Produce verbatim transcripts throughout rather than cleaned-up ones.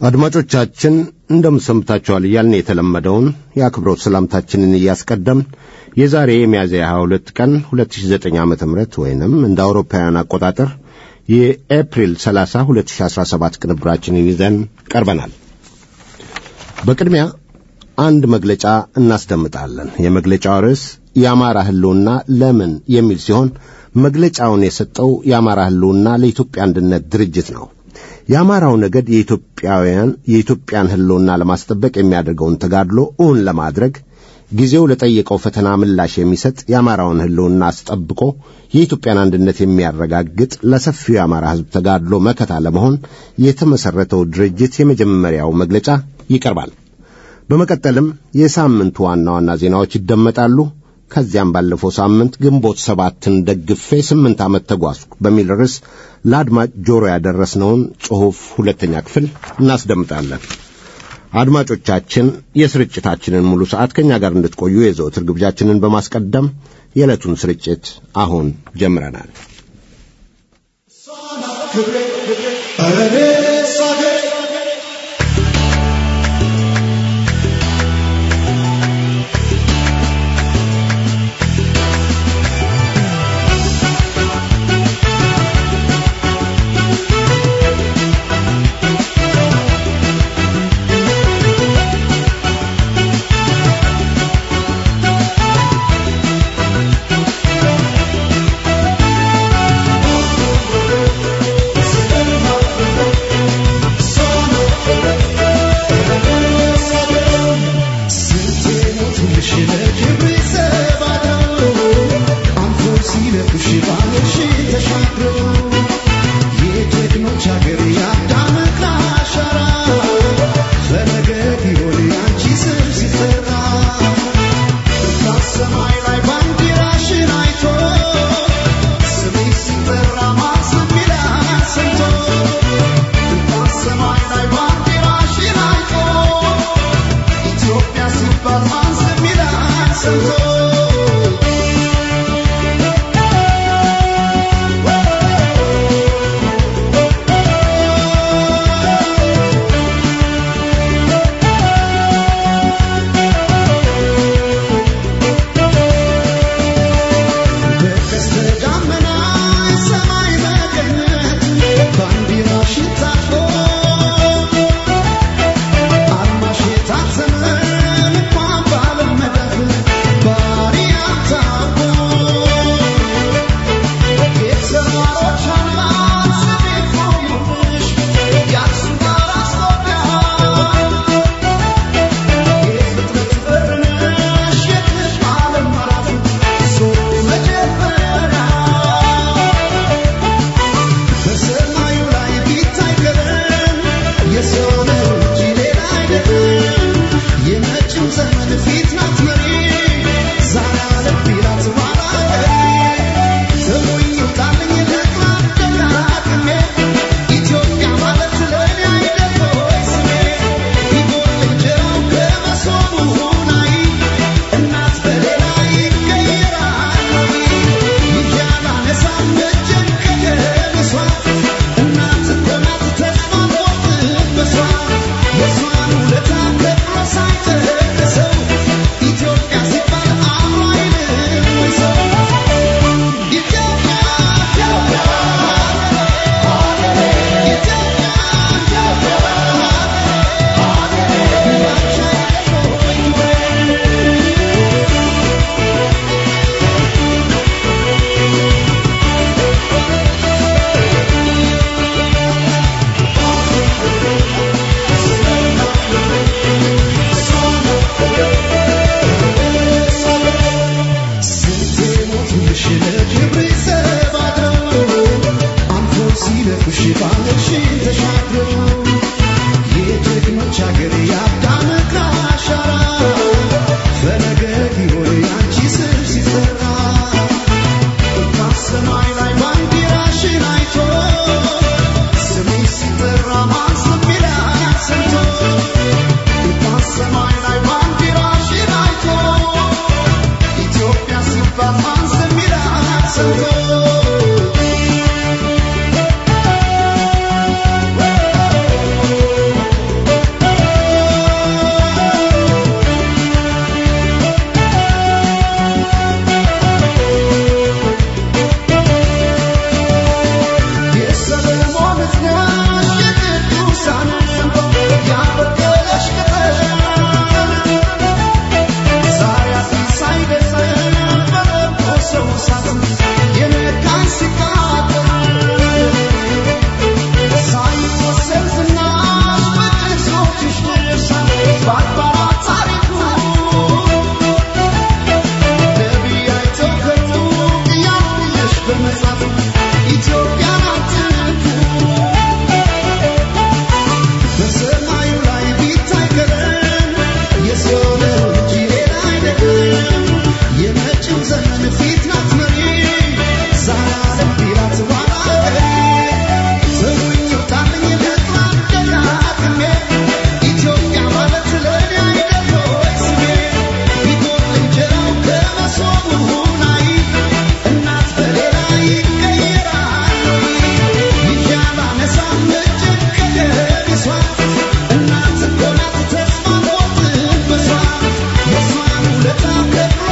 አድማጮቻችን እንደምሰምታችኋል ያልን የተለመደውን የአክብሮት ሰላምታችንን እያስቀደም የዛሬ የሚያዝያ ሃያ ሁለት ቀን ሁለት ሺህ ዘጠኝ ዓመተ ምህረት ወይንም እንደ አውሮፓውያን አቆጣጠር የኤፕሪል ሰላሳ ሁለት ሺህ አስራ ሰባት ቅንብራችንን ይዘን ቀርበናል። በቅድሚያ አንድ መግለጫ እናስደምጣለን። የመግለጫው ርዕስ የአማራ ህልውና ለምን የሚል ሲሆን መግለጫውን የሰጠው የአማራ ህልውና ለኢትዮጵያ አንድነት ድርጅት ነው። የአማራው ነገድ የኢትዮጵያውያን የኢትዮጵያን ህልውና ለማስጠበቅ የሚያደርገውን ተጋድሎ እውን ለማድረግ ጊዜው ለጠየቀው ፈተና ምላሽ የሚሰጥ የአማራውን ህልውና አስጠብቆ የኢትዮጵያን አንድነት የሚያረጋግጥ ለሰፊው የአማራ ህዝብ ተጋድሎ መከታ ለመሆን የተመሰረተው ድርጅት የመጀመሪያው መግለጫ ይቀርባል። በመቀጠልም የሳምንቱ ዋና ዋና ዜናዎች ይደመጣሉ። ከዚያም ባለፈው ሳምንት ግንቦት ሰባትን ደግፌ ስምንት ዓመት ተጓዝኩ በሚል ርዕስ ለአድማጭ ጆሮ ያደረስነውን ጽሑፍ ሁለተኛ ክፍል እናስደምጣለን። አድማጮቻችን የስርጭታችንን ሙሉ ሰዓት ከኛ ጋር እንድትቆዩ የዘወትር ግብዣችንን በማስቀደም የዕለቱን ስርጭት አሁን ጀምረናል።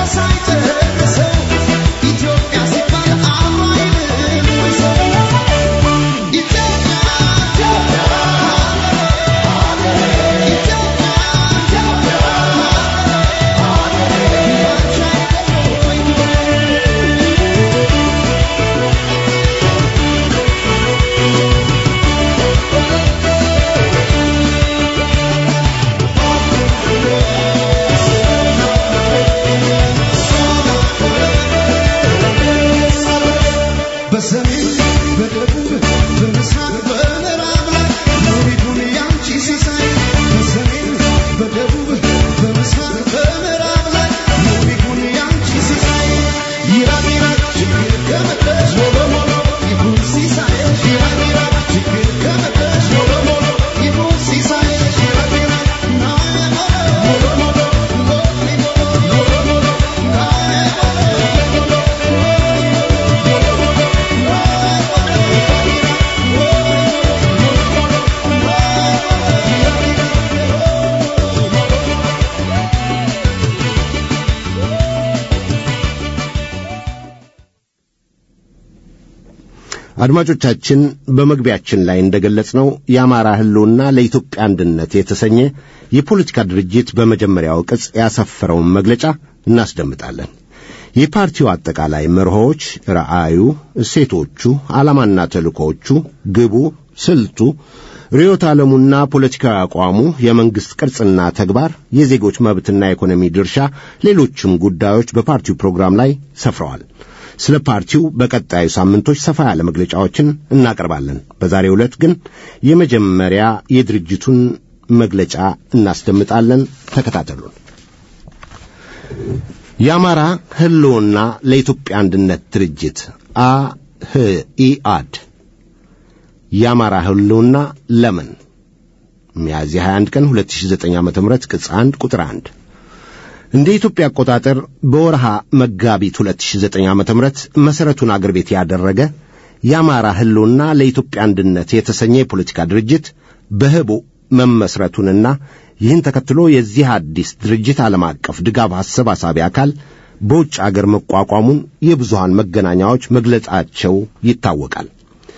አድማጮቻችን በመግቢያችን ላይ እንደገለጽነው የአማራ ህልውና ለኢትዮጵያ አንድነት የተሰኘ የፖለቲካ ድርጅት በመጀመሪያው ቅጽ ያሰፈረውን መግለጫ እናስደምጣለን። የፓርቲው አጠቃላይ መርሆች፣ ራዕዩ፣ እሴቶቹ፣ ዓላማና ተልእኮዎቹ፣ ግቡ፣ ስልቱ፣ ርዕዮተ ዓለሙና ፖለቲካዊ አቋሙ፣ የመንግስት ቅርጽና ተግባር፣ የዜጎች መብትና ኢኮኖሚ ድርሻ፣ ሌሎችም ጉዳዮች በፓርቲው ፕሮግራም ላይ ሰፍረዋል። ስለ ፓርቲው በቀጣዩ ሳምንቶች ሰፋ ያለ መግለጫዎችን እናቀርባለን። በዛሬው ዕለት ግን የመጀመሪያ የድርጅቱን መግለጫ እናስደምጣለን። ተከታተሉን። የአማራ ህልውና ለኢትዮጵያ አንድነት ድርጅት አ ህ ኢ አ ድ የአማራ ህልውና ለምን ሚያዝያ ሃያ አንድ ቀን ሁለት ሺህ ዘጠኝ ዓመተ ምህረት ቅጽ አንድ ቁጥር አንድ እንደ ኢትዮጵያ አቆጣጠር በወርሃ መጋቢት ሁለት ሺህ ዘጠኝ ዓመተ ምህረት መሰረቱን አገር ቤት ያደረገ የአማራ ህልውና ለኢትዮጵያ አንድነት የተሰኘ የፖለቲካ ድርጅት በህቡ መመስረቱንና ይህን ተከትሎ የዚህ አዲስ ድርጅት ዓለም አቀፍ ድጋፍ አሰባሳቢ አካል በውጭ አገር መቋቋሙን የብዙሃን መገናኛዎች መግለጻቸው ይታወቃል።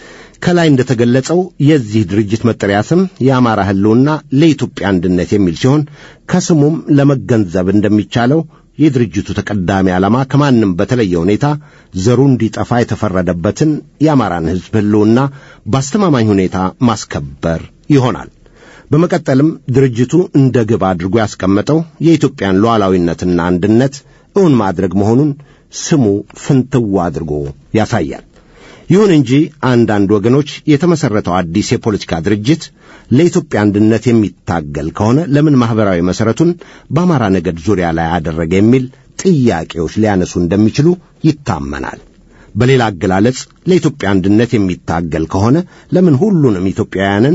ከላይ እንደተገለጸው የዚህ ድርጅት መጠሪያ ስም የአማራ ህልውና ለኢትዮጵያ አንድነት የሚል ሲሆን ከስሙም ለመገንዘብ እንደሚቻለው የድርጅቱ ተቀዳሚ ዓላማ ከማንም በተለየ ሁኔታ ዘሩ እንዲጠፋ የተፈረደበትን የአማራን ህዝብ ህልውና በአስተማማኝ ሁኔታ ማስከበር ይሆናል። በመቀጠልም ድርጅቱ እንደ ግብ አድርጎ ያስቀመጠው የኢትዮጵያን ሉዓላዊነትና አንድነት እውን ማድረግ መሆኑን ስሙ ፍንትው አድርጎ ያሳያል። ይሁን እንጂ አንዳንድ ወገኖች የተመሰረተው አዲስ የፖለቲካ ድርጅት ለኢትዮጵያ አንድነት የሚታገል ከሆነ ለምን ማህበራዊ መሰረቱን በአማራ ነገድ ዙሪያ ላይ አደረገ የሚል ጥያቄዎች ሊያነሱ እንደሚችሉ ይታመናል። በሌላ አገላለጽ ለኢትዮጵያ አንድነት የሚታገል ከሆነ ለምን ሁሉንም ኢትዮጵያውያንን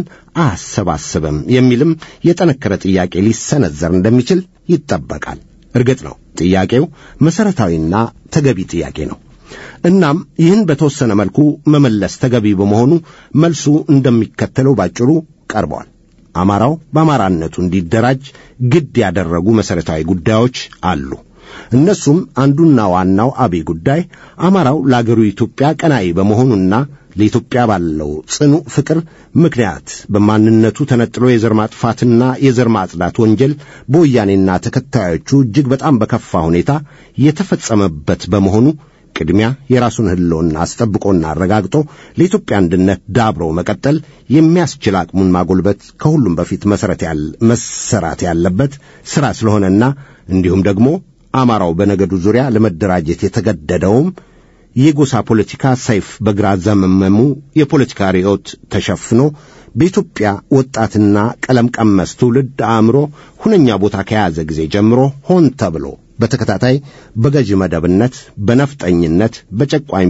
አሰባሰበም የሚልም የጠነከረ ጥያቄ ሊሰነዘር እንደሚችል ይጠበቃል። እርግጥ ነው ጥያቄው መሰረታዊና ተገቢ ጥያቄ ነው። እናም ይህን በተወሰነ መልኩ መመለስ ተገቢ በመሆኑ መልሱ እንደሚከተለው ባጭሩ ቀርቧል። አማራው በአማራነቱ እንዲደራጅ ግድ ያደረጉ መሰረታዊ ጉዳዮች አሉ። እነሱም አንዱና ዋናው አብይ ጉዳይ አማራው ለአገሩ ኢትዮጵያ ቀናኢ በመሆኑና ለኢትዮጵያ ባለው ጽኑ ፍቅር ምክንያት በማንነቱ ተነጥሎ የዘር ማጥፋትና የዘር ማጽዳት ወንጀል በወያኔና ተከታዮቹ እጅግ በጣም በከፋ ሁኔታ የተፈጸመበት በመሆኑ ቅድሚያ የራሱን ህልውና አስጠብቆና አረጋግጦ ለኢትዮጵያ አንድነት ዳብሮ መቀጠል የሚያስችል አቅሙን ማጎልበት ከሁሉም በፊት መሰረት ያለ መሰራት ያለበት ሥራ ስለሆነና እንዲሁም ደግሞ አማራው በነገዱ ዙሪያ ለመደራጀት የተገደደውም የጎሳ ፖለቲካ ሰይፍ በግራ ዘመመሙ የፖለቲካ ርዕዮት ተሸፍኖ በኢትዮጵያ ወጣትና ቀለም ቀመስ ትውልድ አእምሮ ሁነኛ ቦታ ከያዘ ጊዜ ጀምሮ ሆን ተብሎ በተከታታይ በገዢ መደብነት፣ በነፍጠኝነት፣ በጨቋኝ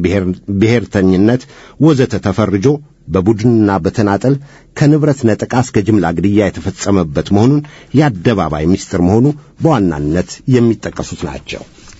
ብሔርተኝነት ወዘተ ተፈርጆ በቡድንና በተናጠል ከንብረት ነጠቃ እስከ ጅምላ ግድያ የተፈጸመበት መሆኑን የአደባባይ ምስጢር መሆኑ በዋናነት የሚጠቀሱት ናቸው።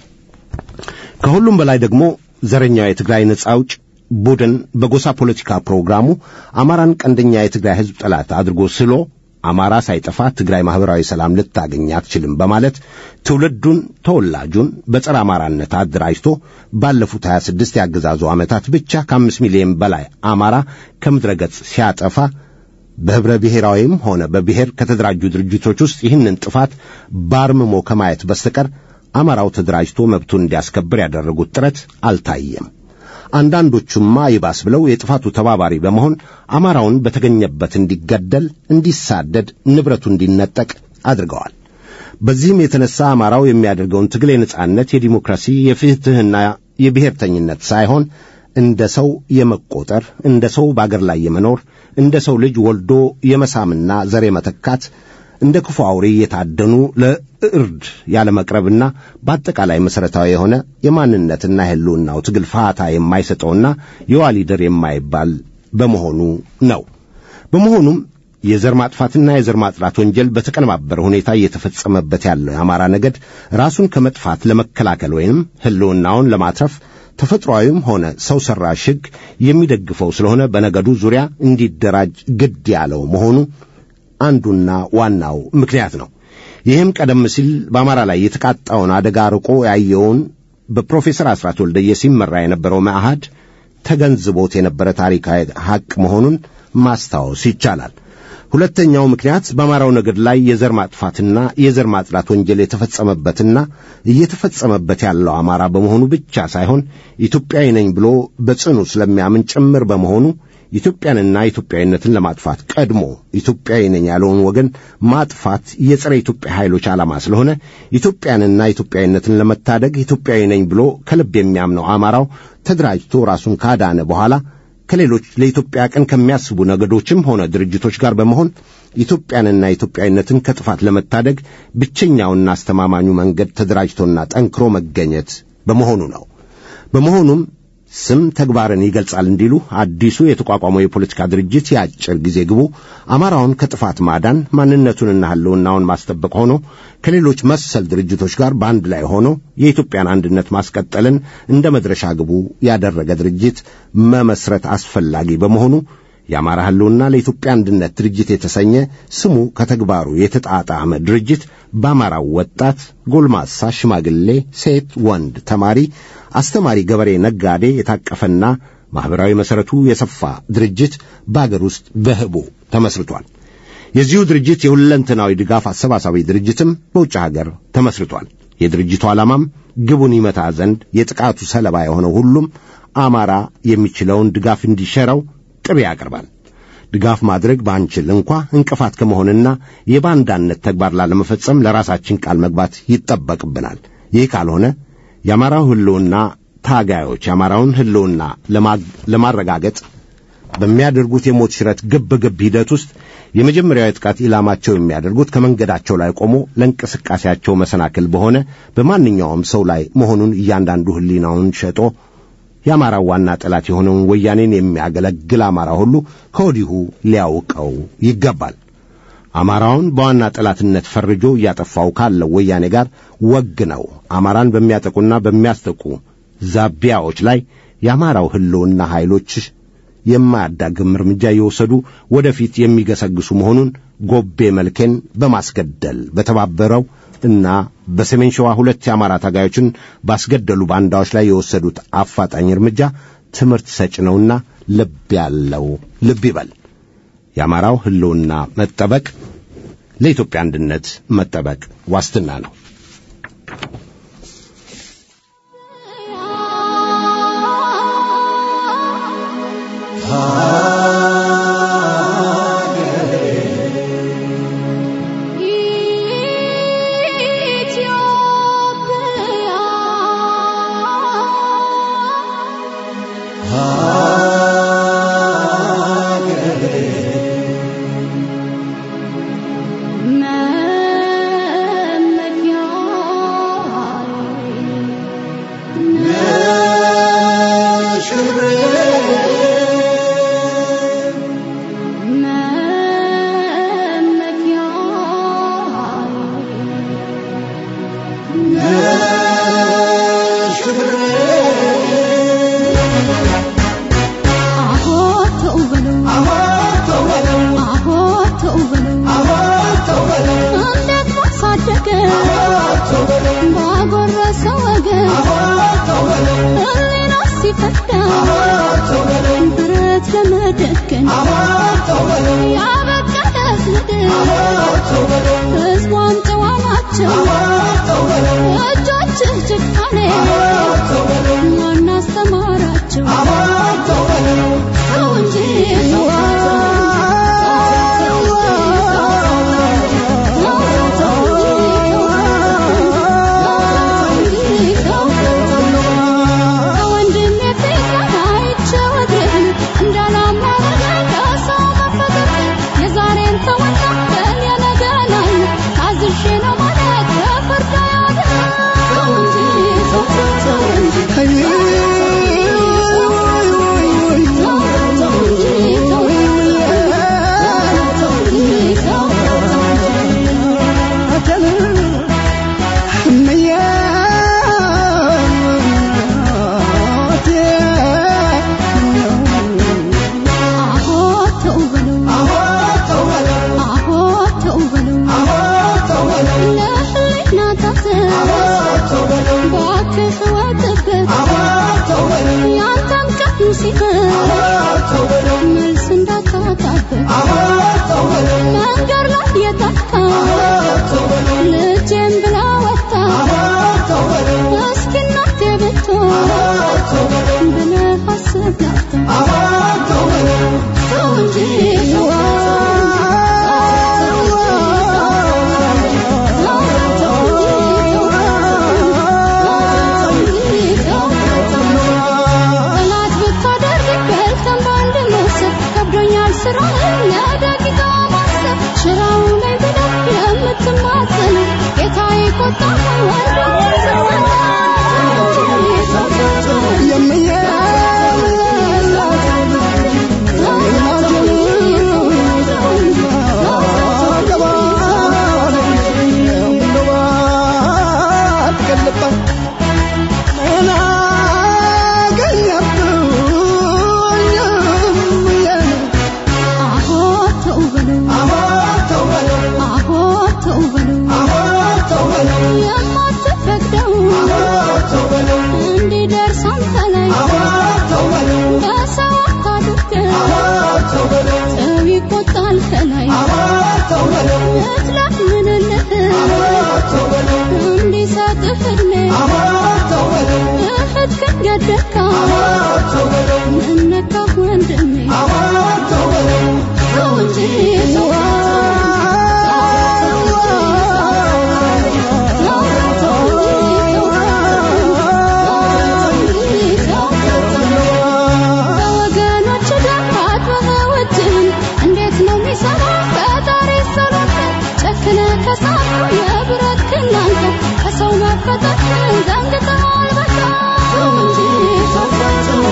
ከሁሉም በላይ ደግሞ ዘረኛው የትግራይ ነጻ አውጭ ቡድን በጎሳ ፖለቲካ ፕሮግራሙ አማራን ቀንደኛ የትግራይ ህዝብ ጠላት አድርጎ ስሎ አማራ ሳይጠፋ ትግራይ ማህበራዊ ሰላም ልታገኝ አትችልም በማለት ትውልዱን ተወላጁን በጸረ አማራነት አደራጅቶ ባለፉት ሃያ ስድስት ያገዛዙ ዓመታት ብቻ ከአምስት ሚሊዮን በላይ አማራ ከምድረ ገጽ ሲያጠፋ በህብረ ብሔራዊም ሆነ በብሔር ከተደራጁ ድርጅቶች ውስጥ ይህንን ጥፋት ባርምሞ ከማየት በስተቀር አማራው ተደራጅቶ መብቱን እንዲያስከብር ያደረጉት ጥረት አልታየም። አንዳንዶቹማ ይባስ ብለው የጥፋቱ ተባባሪ በመሆን አማራውን በተገኘበት እንዲገደል፣ እንዲሳደድ፣ ንብረቱ እንዲነጠቅ አድርገዋል። በዚህም የተነሳ አማራው የሚያደርገውን ትግል የነጻነት፣ የዲሞክራሲ፣ የፍትህና የብሔርተኝነት ሳይሆን እንደ ሰው የመቆጠር፣ እንደ ሰው በአገር ላይ የመኖር፣ እንደ ሰው ልጅ ወልዶ የመሳምና ዘር የመተካት፣ እንደ ክፉ አውሬ የታደኑ ለእርድ ያለመቅረብና በአጠቃላይ መሰረታዊ የሆነ የማንነትና የህልውናው ትግል ፋታ የማይሰጠውና የዋሊደር የማይባል በመሆኑ ነው። በመሆኑም የዘር ማጥፋትና የዘር ማጥራት ወንጀል በተቀነባበረ ሁኔታ እየተፈጸመበት ያለው የአማራ ነገድ ራሱን ከመጥፋት ለመከላከል ወይንም ህልውናውን ለማትረፍ ተፈጥሯዊም ሆነ ሰው ሰራሽ ሕግ የሚደግፈው ስለሆነ በነገዱ ዙሪያ እንዲደራጅ ግድ ያለው መሆኑ አንዱና ዋናው ምክንያት ነው። ይህም ቀደም ሲል በአማራ ላይ የተቃጣውን አደጋ ርቆ ያየውን በፕሮፌሰር አስራት ወልደየስ ሲመራ የነበረው መአህድ ተገንዝቦት የነበረ ታሪካዊ ሐቅ መሆኑን ማስታወስ ይቻላል። ሁለተኛው ምክንያት በአማራው ነገድ ላይ የዘር ማጥፋትና የዘር ማጥላት ወንጀል የተፈጸመበትና እየተፈጸመበት ያለው አማራ በመሆኑ ብቻ ሳይሆን ኢትዮጵያዊ ነኝ ብሎ በጽኑ ስለሚያምን ጭምር በመሆኑ ኢትዮጵያንና ኢትዮጵያዊነትን ለማጥፋት ቀድሞ ኢትዮጵያዊ ነኝ ያለውን ወገን ማጥፋት የጸረ ኢትዮጵያ ኃይሎች ዓላማ ስለሆነ ኢትዮጵያንና ኢትዮጵያዊነትን ለመታደግ ኢትዮጵያዊ ነኝ ብሎ ከልብ የሚያምነው አማራው ተደራጅቶ ራሱን ካዳነ በኋላ ከሌሎች ለኢትዮጵያ ቀን ከሚያስቡ ነገዶችም ሆነ ድርጅቶች ጋር በመሆን ኢትዮጵያንና ኢትዮጵያዊነትን ከጥፋት ለመታደግ ብቸኛውና አስተማማኙ መንገድ ተደራጅቶና ጠንክሮ መገኘት በመሆኑ ነው። በመሆኑም ስም ተግባርን ይገልጻል እንዲሉ አዲሱ የተቋቋመው የፖለቲካ ድርጅት ያጭር ጊዜ ግቡ አማራውን ከጥፋት ማዳን፣ ማንነቱንና ህልውናውን ማስጠበቅ ሆኖ ከሌሎች መሰል ድርጅቶች ጋር በአንድ ላይ ሆኖ የኢትዮጵያን አንድነት ማስቀጠልን እንደ መድረሻ ግቡ ያደረገ ድርጅት መመስረት አስፈላጊ በመሆኑ የአማራ ህልውና ለኢትዮጵያ አንድነት ድርጅት የተሰኘ ስሙ ከተግባሩ የተጣጣመ ድርጅት በአማራው ወጣት፣ ጎልማሳ፣ ሽማግሌ፣ ሴት፣ ወንድ፣ ተማሪ፣ አስተማሪ፣ ገበሬ፣ ነጋዴ የታቀፈና ማህበራዊ መሰረቱ የሰፋ ድርጅት በአገር ውስጥ በህቡ ተመስርቷል። የዚሁ ድርጅት የሁለንተናዊ ድጋፍ አሰባሳቢ ድርጅትም በውጭ ሀገር ተመስርቷል። የድርጅቱ ዓላማም ግቡን ይመታ ዘንድ የጥቃቱ ሰለባ የሆነው ሁሉም አማራ የሚችለውን ድጋፍ እንዲሸረው ጥሪ ያቀርባል። ድጋፍ ማድረግ ባንችል እንኳ እንቅፋት ከመሆንና የባንዳነት ተግባር ላለመፈጸም ለራሳችን ቃል መግባት ይጠበቅብናል። ይህ ካልሆነ የአማራው ህልውና ታጋዮች የአማራውን ህልውና ለማረጋገጥ በሚያደርጉት የሞት ሽረት ግብ ግብ ሂደት ውስጥ የመጀመሪያው የጥቃት ኢላማቸው የሚያደርጉት ከመንገዳቸው ላይ ቆሞ ለእንቅስቃሴያቸው መሰናክል በሆነ በማንኛውም ሰው ላይ መሆኑን እያንዳንዱ ህሊናውን ሸጦ የአማራው ዋና ጠላት የሆነውን ወያኔን የሚያገለግል አማራ ሁሉ ከወዲሁ ሊያውቀው ይገባል። አማራውን በዋና ጠላትነት ፈርጆ እያጠፋው ካለው ወያኔ ጋር ወግነው አማራን በሚያጠቁና በሚያስተቁ ዛቢያዎች ላይ የአማራው ህልውና ኃይሎች የማያዳግም እርምጃ እየወሰዱ ወደፊት የሚገሰግሱ መሆኑን ጎቤ መልኬን በማስገደል በተባበረው እና በሰሜን ሸዋ ሁለት የአማራ ታጋዮችን ባስገደሉ ባንዳዎች ላይ የወሰዱት አፋጣኝ እርምጃ ትምህርት ሰጭ ነውና ልብ ያለው ልብ ይበል። የአማራው ህልውና መጠበቅ ለኢትዮጵያ አንድነት መጠበቅ ዋስትና ነው። መመኪያ ሰው ወገን እኔና ሲፈታ ብረት ለመደከን ያበቃለት ምድር ህዝቧን ጨዋ ናቸው እጆችህ ጭካኔ ማን አስተማራቸው ሰው እንጂ Thank you.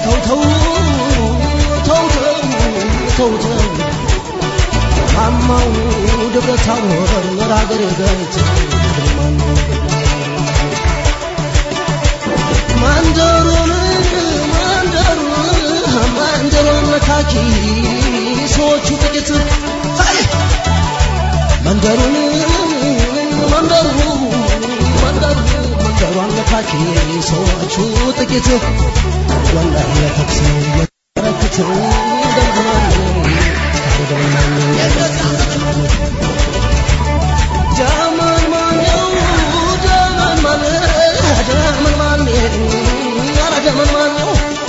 ተው ተው ተው ተው ተው አማው ደብረታው ወራገር ገይት ማንደሩን ማንደሩን ማንደሩን ለካኪ ሰዎቹ ጥቂት መንደሩን መንደሩን መንደሩን መንደሩን ለካኪ ሰዎቹ ጥቂት ወላሂ ተክሰው የተረክት ደምማን ደምማን ጃማን ማነው ጃማን ማነው ጃማን ማነው ያራ ጃማን ማነው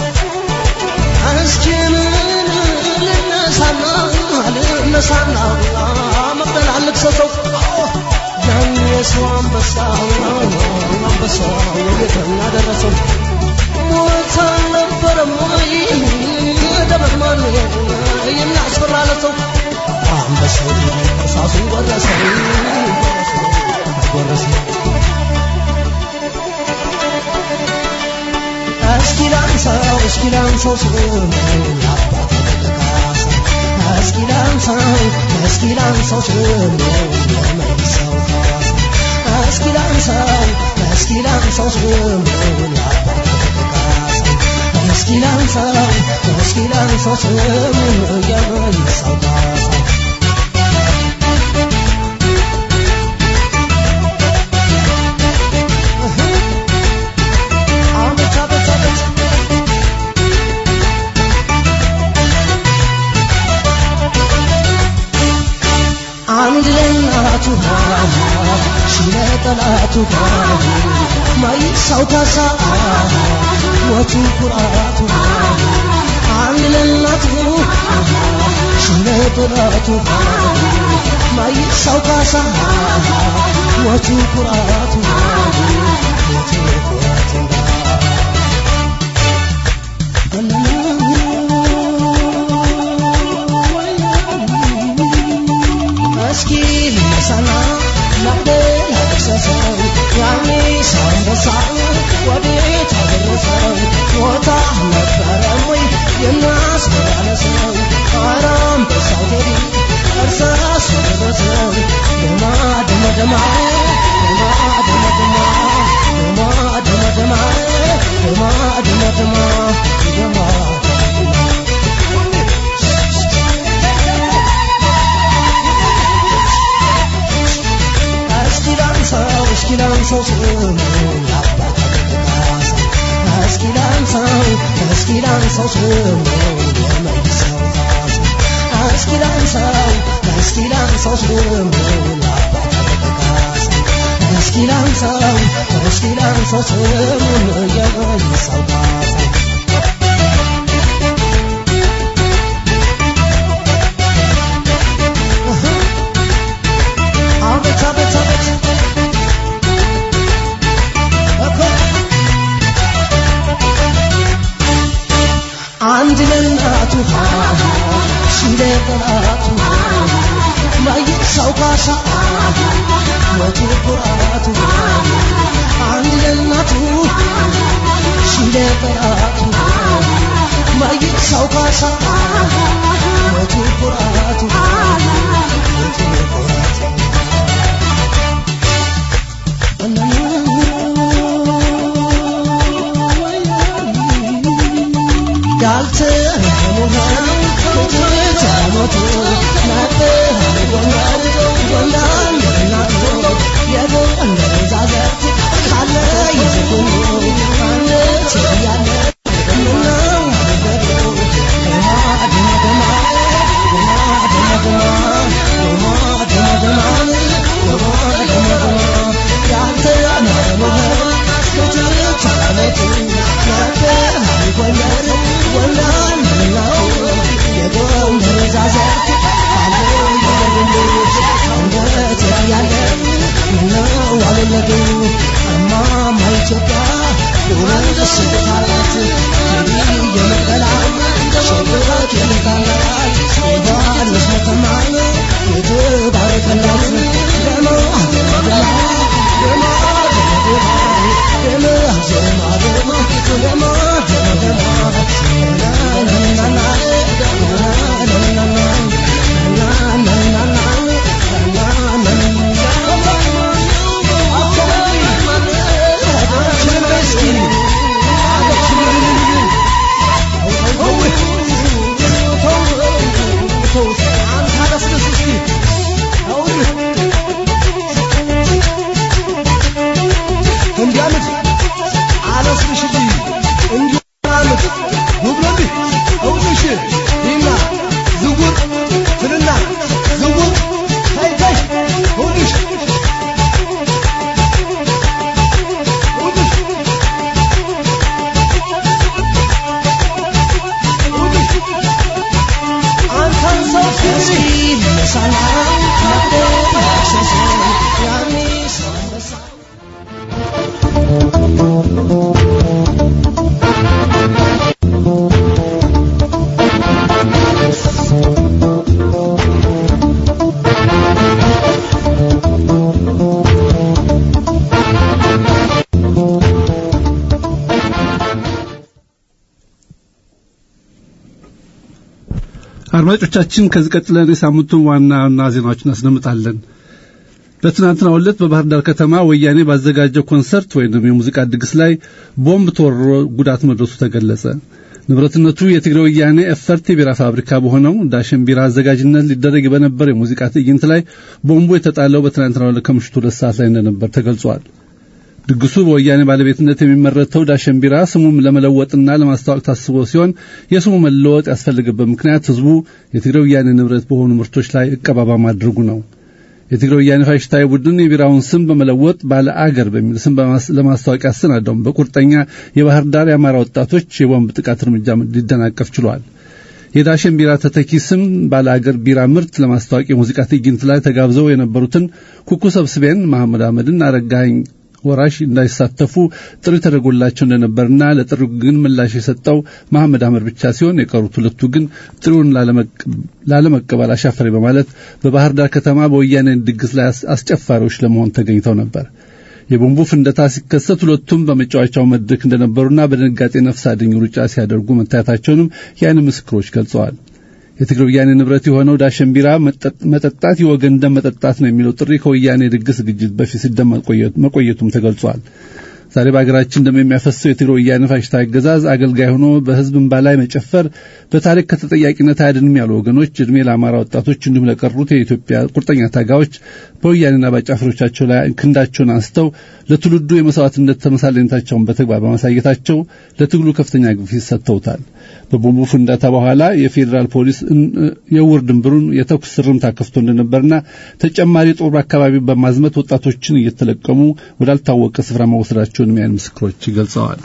አንስኪን ልነሳና ልነሳና መቅደል አልክሰሰው ያን የሰው አንበሳ አንበሳ ወደተና ደረሰው ሞት አልነበረም ወይ ደመድማን የሚያስፈራ ለሰው አንበሳው እርሳሱ ወረሰው ወረሰው እስኪላንሳው እስኪላንሳው ስም አባት ተካሳ እስኪላንሳው እስኪላንሳው ስም የመይሳው ካሳ እስኪላንሳው እስኪላንሳው ስም አባት ተካሳ እስኪላንሳው እስኪላንሳው ስም የመይሳው ካሳ አንድ ለናቱ ሽለጠላቱ ማይሳው ካሳ ወቱ ኩራቱ አንድ ለናቱ ሽለጠላቱ ማይሳው ካሳ ወቱ ኩራቱ ወቱ ኩራቱ እስኪ ለሰና ለበል አደሰሰው ያኔ ሳንበሳው ወዴት አደረሰው ሞታ ነበረም ወይ የናስበላሰው አራም በሳው ቴዲ እርሳስ ደረሰው ደማ ደማ ደማ ደማ ደማ ደማ ደማ ደማ ደማ ደማ ደማ ደማ እስኪላንሳው ስም አባት ተካሳ እስኪላንሳው እስኪላንሳው ስም የመይሳው ካሳ እስኪላንሳው እስኪላንሳው ስም አባት ተካሳ እስኪላንሳው እስኪላንሳው ስም የመይሳው ካሳ አንድ ለናቱ ሽለጠላቱ ማይሳው ካሳ ወቱ ኩራቱ አንድ ለናቱ ሽለጠላቱ ማይሳው ካሳ ወቱ ኩራቱ ወቱ ኩራቱ ዳልተ ሞሃን ከተተ ሞቶ ናተ ጎንደር ጎንደር ናቶ የጎንደር ዛዘት ካለ ይዘጉ አንተ ያለ ነው ደዶ ደማ ደማ ደማ ደማ ደማ ደማ ደማ ደማ ደማ ዳልተ ሞሃን ከተተ ሞቶ ናተ ጎንደር ወላን ነው የጎንደር ዛዘት አለ ይዘጉ አንተ ያለ ነው አለለዱ እማማ ኢትዮጵያ ወንድ ስታላት የመቀላ ሸብራት የመቀላት ዮሐንስ መተማን የተባረከላት ደማ ደማ ደማ ደማ ደማ ደማ ደማ ደማ አድማጮቻችን ከዚህ ቀጥለን የሳምንቱን ዋና ዋና ዜናዎችን እናስደምጣለን። በትናንትናው ዕለት በባህር ዳር ከተማ ወያኔ ባዘጋጀው ኮንሰርት ወይንም የሙዚቃ ድግስ ላይ ቦምብ ተወርሮ ጉዳት መድረሱ ተገለጸ። ንብረትነቱ የትግራይ ወያኔ ኤፈርት ቢራ ፋብሪካ በሆነው ዳሽን ቢራ አዘጋጅነት ሊደረግ በነበረ የሙዚቃ ትዕይንት ላይ ቦምቡ የተጣለው በትናንትናው ዕለት ከምሽቱ ሁለት ሰዓት ላይ እንደነበር ተገልጿል። ድግሱ በወያኔ ባለቤትነት የሚመረተው ዳሽን ቢራ ስሙም ለመለወጥና ለማስተዋወቅ ታስቦ ሲሆን የስሙ መለወጥ ያስፈልገበት ምክንያት ህዝቡ የትግራይ ወያኔ ንብረት በሆኑ ምርቶች ላይ እቀባባ ማድረጉ ነው። የትግራይ ወያኔ ፋሽስታዊ ቡድን የቢራውን ስም በመለወጥ ባለ አገር በሚል ስም ለማስተዋወቅ ያሰናዳው በቁርጠኛ የባህር ዳር የአማራ ወጣቶች የቦምብ ጥቃት እርምጃ ሊደናቀፍ ችሏል። የዳሽን ቢራ ተተኪ ስም ባለ አገር ቢራ ምርት ለማስተዋወቅ የሙዚቃ ትዕይንት ላይ ተጋብዘው የነበሩትን ኩኩ ሰብስቤን፣ መሐመድ አህመድን፣ አረጋኸኝ ወራሽ እንዳይሳተፉ ጥሪ ተደርጎላቸው እንደነበርና ለጥሪው ግን ምላሽ የሰጠው መሐመድ አህመድ ብቻ ሲሆን የቀሩት ሁለቱ ግን ጥሪውን ላለመቀበል አሻፈረ በማለት በባህር ዳር ከተማ በወያኔ ድግስ ላይ አስጨፋሪዎች ለመሆን ተገኝተው ነበር። የቦምቡ ፍንደታ ሲከሰት ሁለቱም በመጫወቻው መድረክ እንደነበሩና በድንጋጤ ነፍስ አድኝ ሩጫ ሲያደርጉ መታየታቸውንም የዓይን ምስክሮች ገልጸዋል። የትግራይ ወያኔ ንብረት የሆነው ዳሽን ቢራ መጠጣት የወገን ደም መጠጣት ነው የሚለው ጥሪ ከወያኔ ድግስ ዝግጅት በፊት ሲደመጥ መቆየቱም ተገልጿል። ዛሬ በአገራችን እንደሚያፈሰው የትግራይ ወያኔ ፋሽስታዊ አገዛዝ አገልጋይ ሆኖ በህዝብ እንባ ላይ መጨፈር በታሪክ ከተጠያቂነት አያድንም ያሉ ወገኖች እድሜ ለአማራ ወጣቶች እንዲሁም ለቀሩት የኢትዮጵያ ቁርጠኛ ታጋዮች በወያኔና ባጫፍሮቻቸው ላይ ክንዳቸውን አንስተው ለትውልዱ የመስዋዕትነት ተመሳሳይነታቸውን በተግባር በማሳየታቸው ለትግሉ ከፍተኛ ግፊት ሰጥተውታል። በቦምቡ ፍንዳታ በኋላ የፌዴራል ፖሊስ የውር ድንብሩን የተኩስ ርምታ ከፍቶ እንደነበርና ተጨማሪ ጦር በአካባቢው በማዝመት ወጣቶችን እየተለቀሙ ወዳልታወቀ ስፍራ መወሰዳቸውን የሚያን ምስክሮች ገልጸዋል።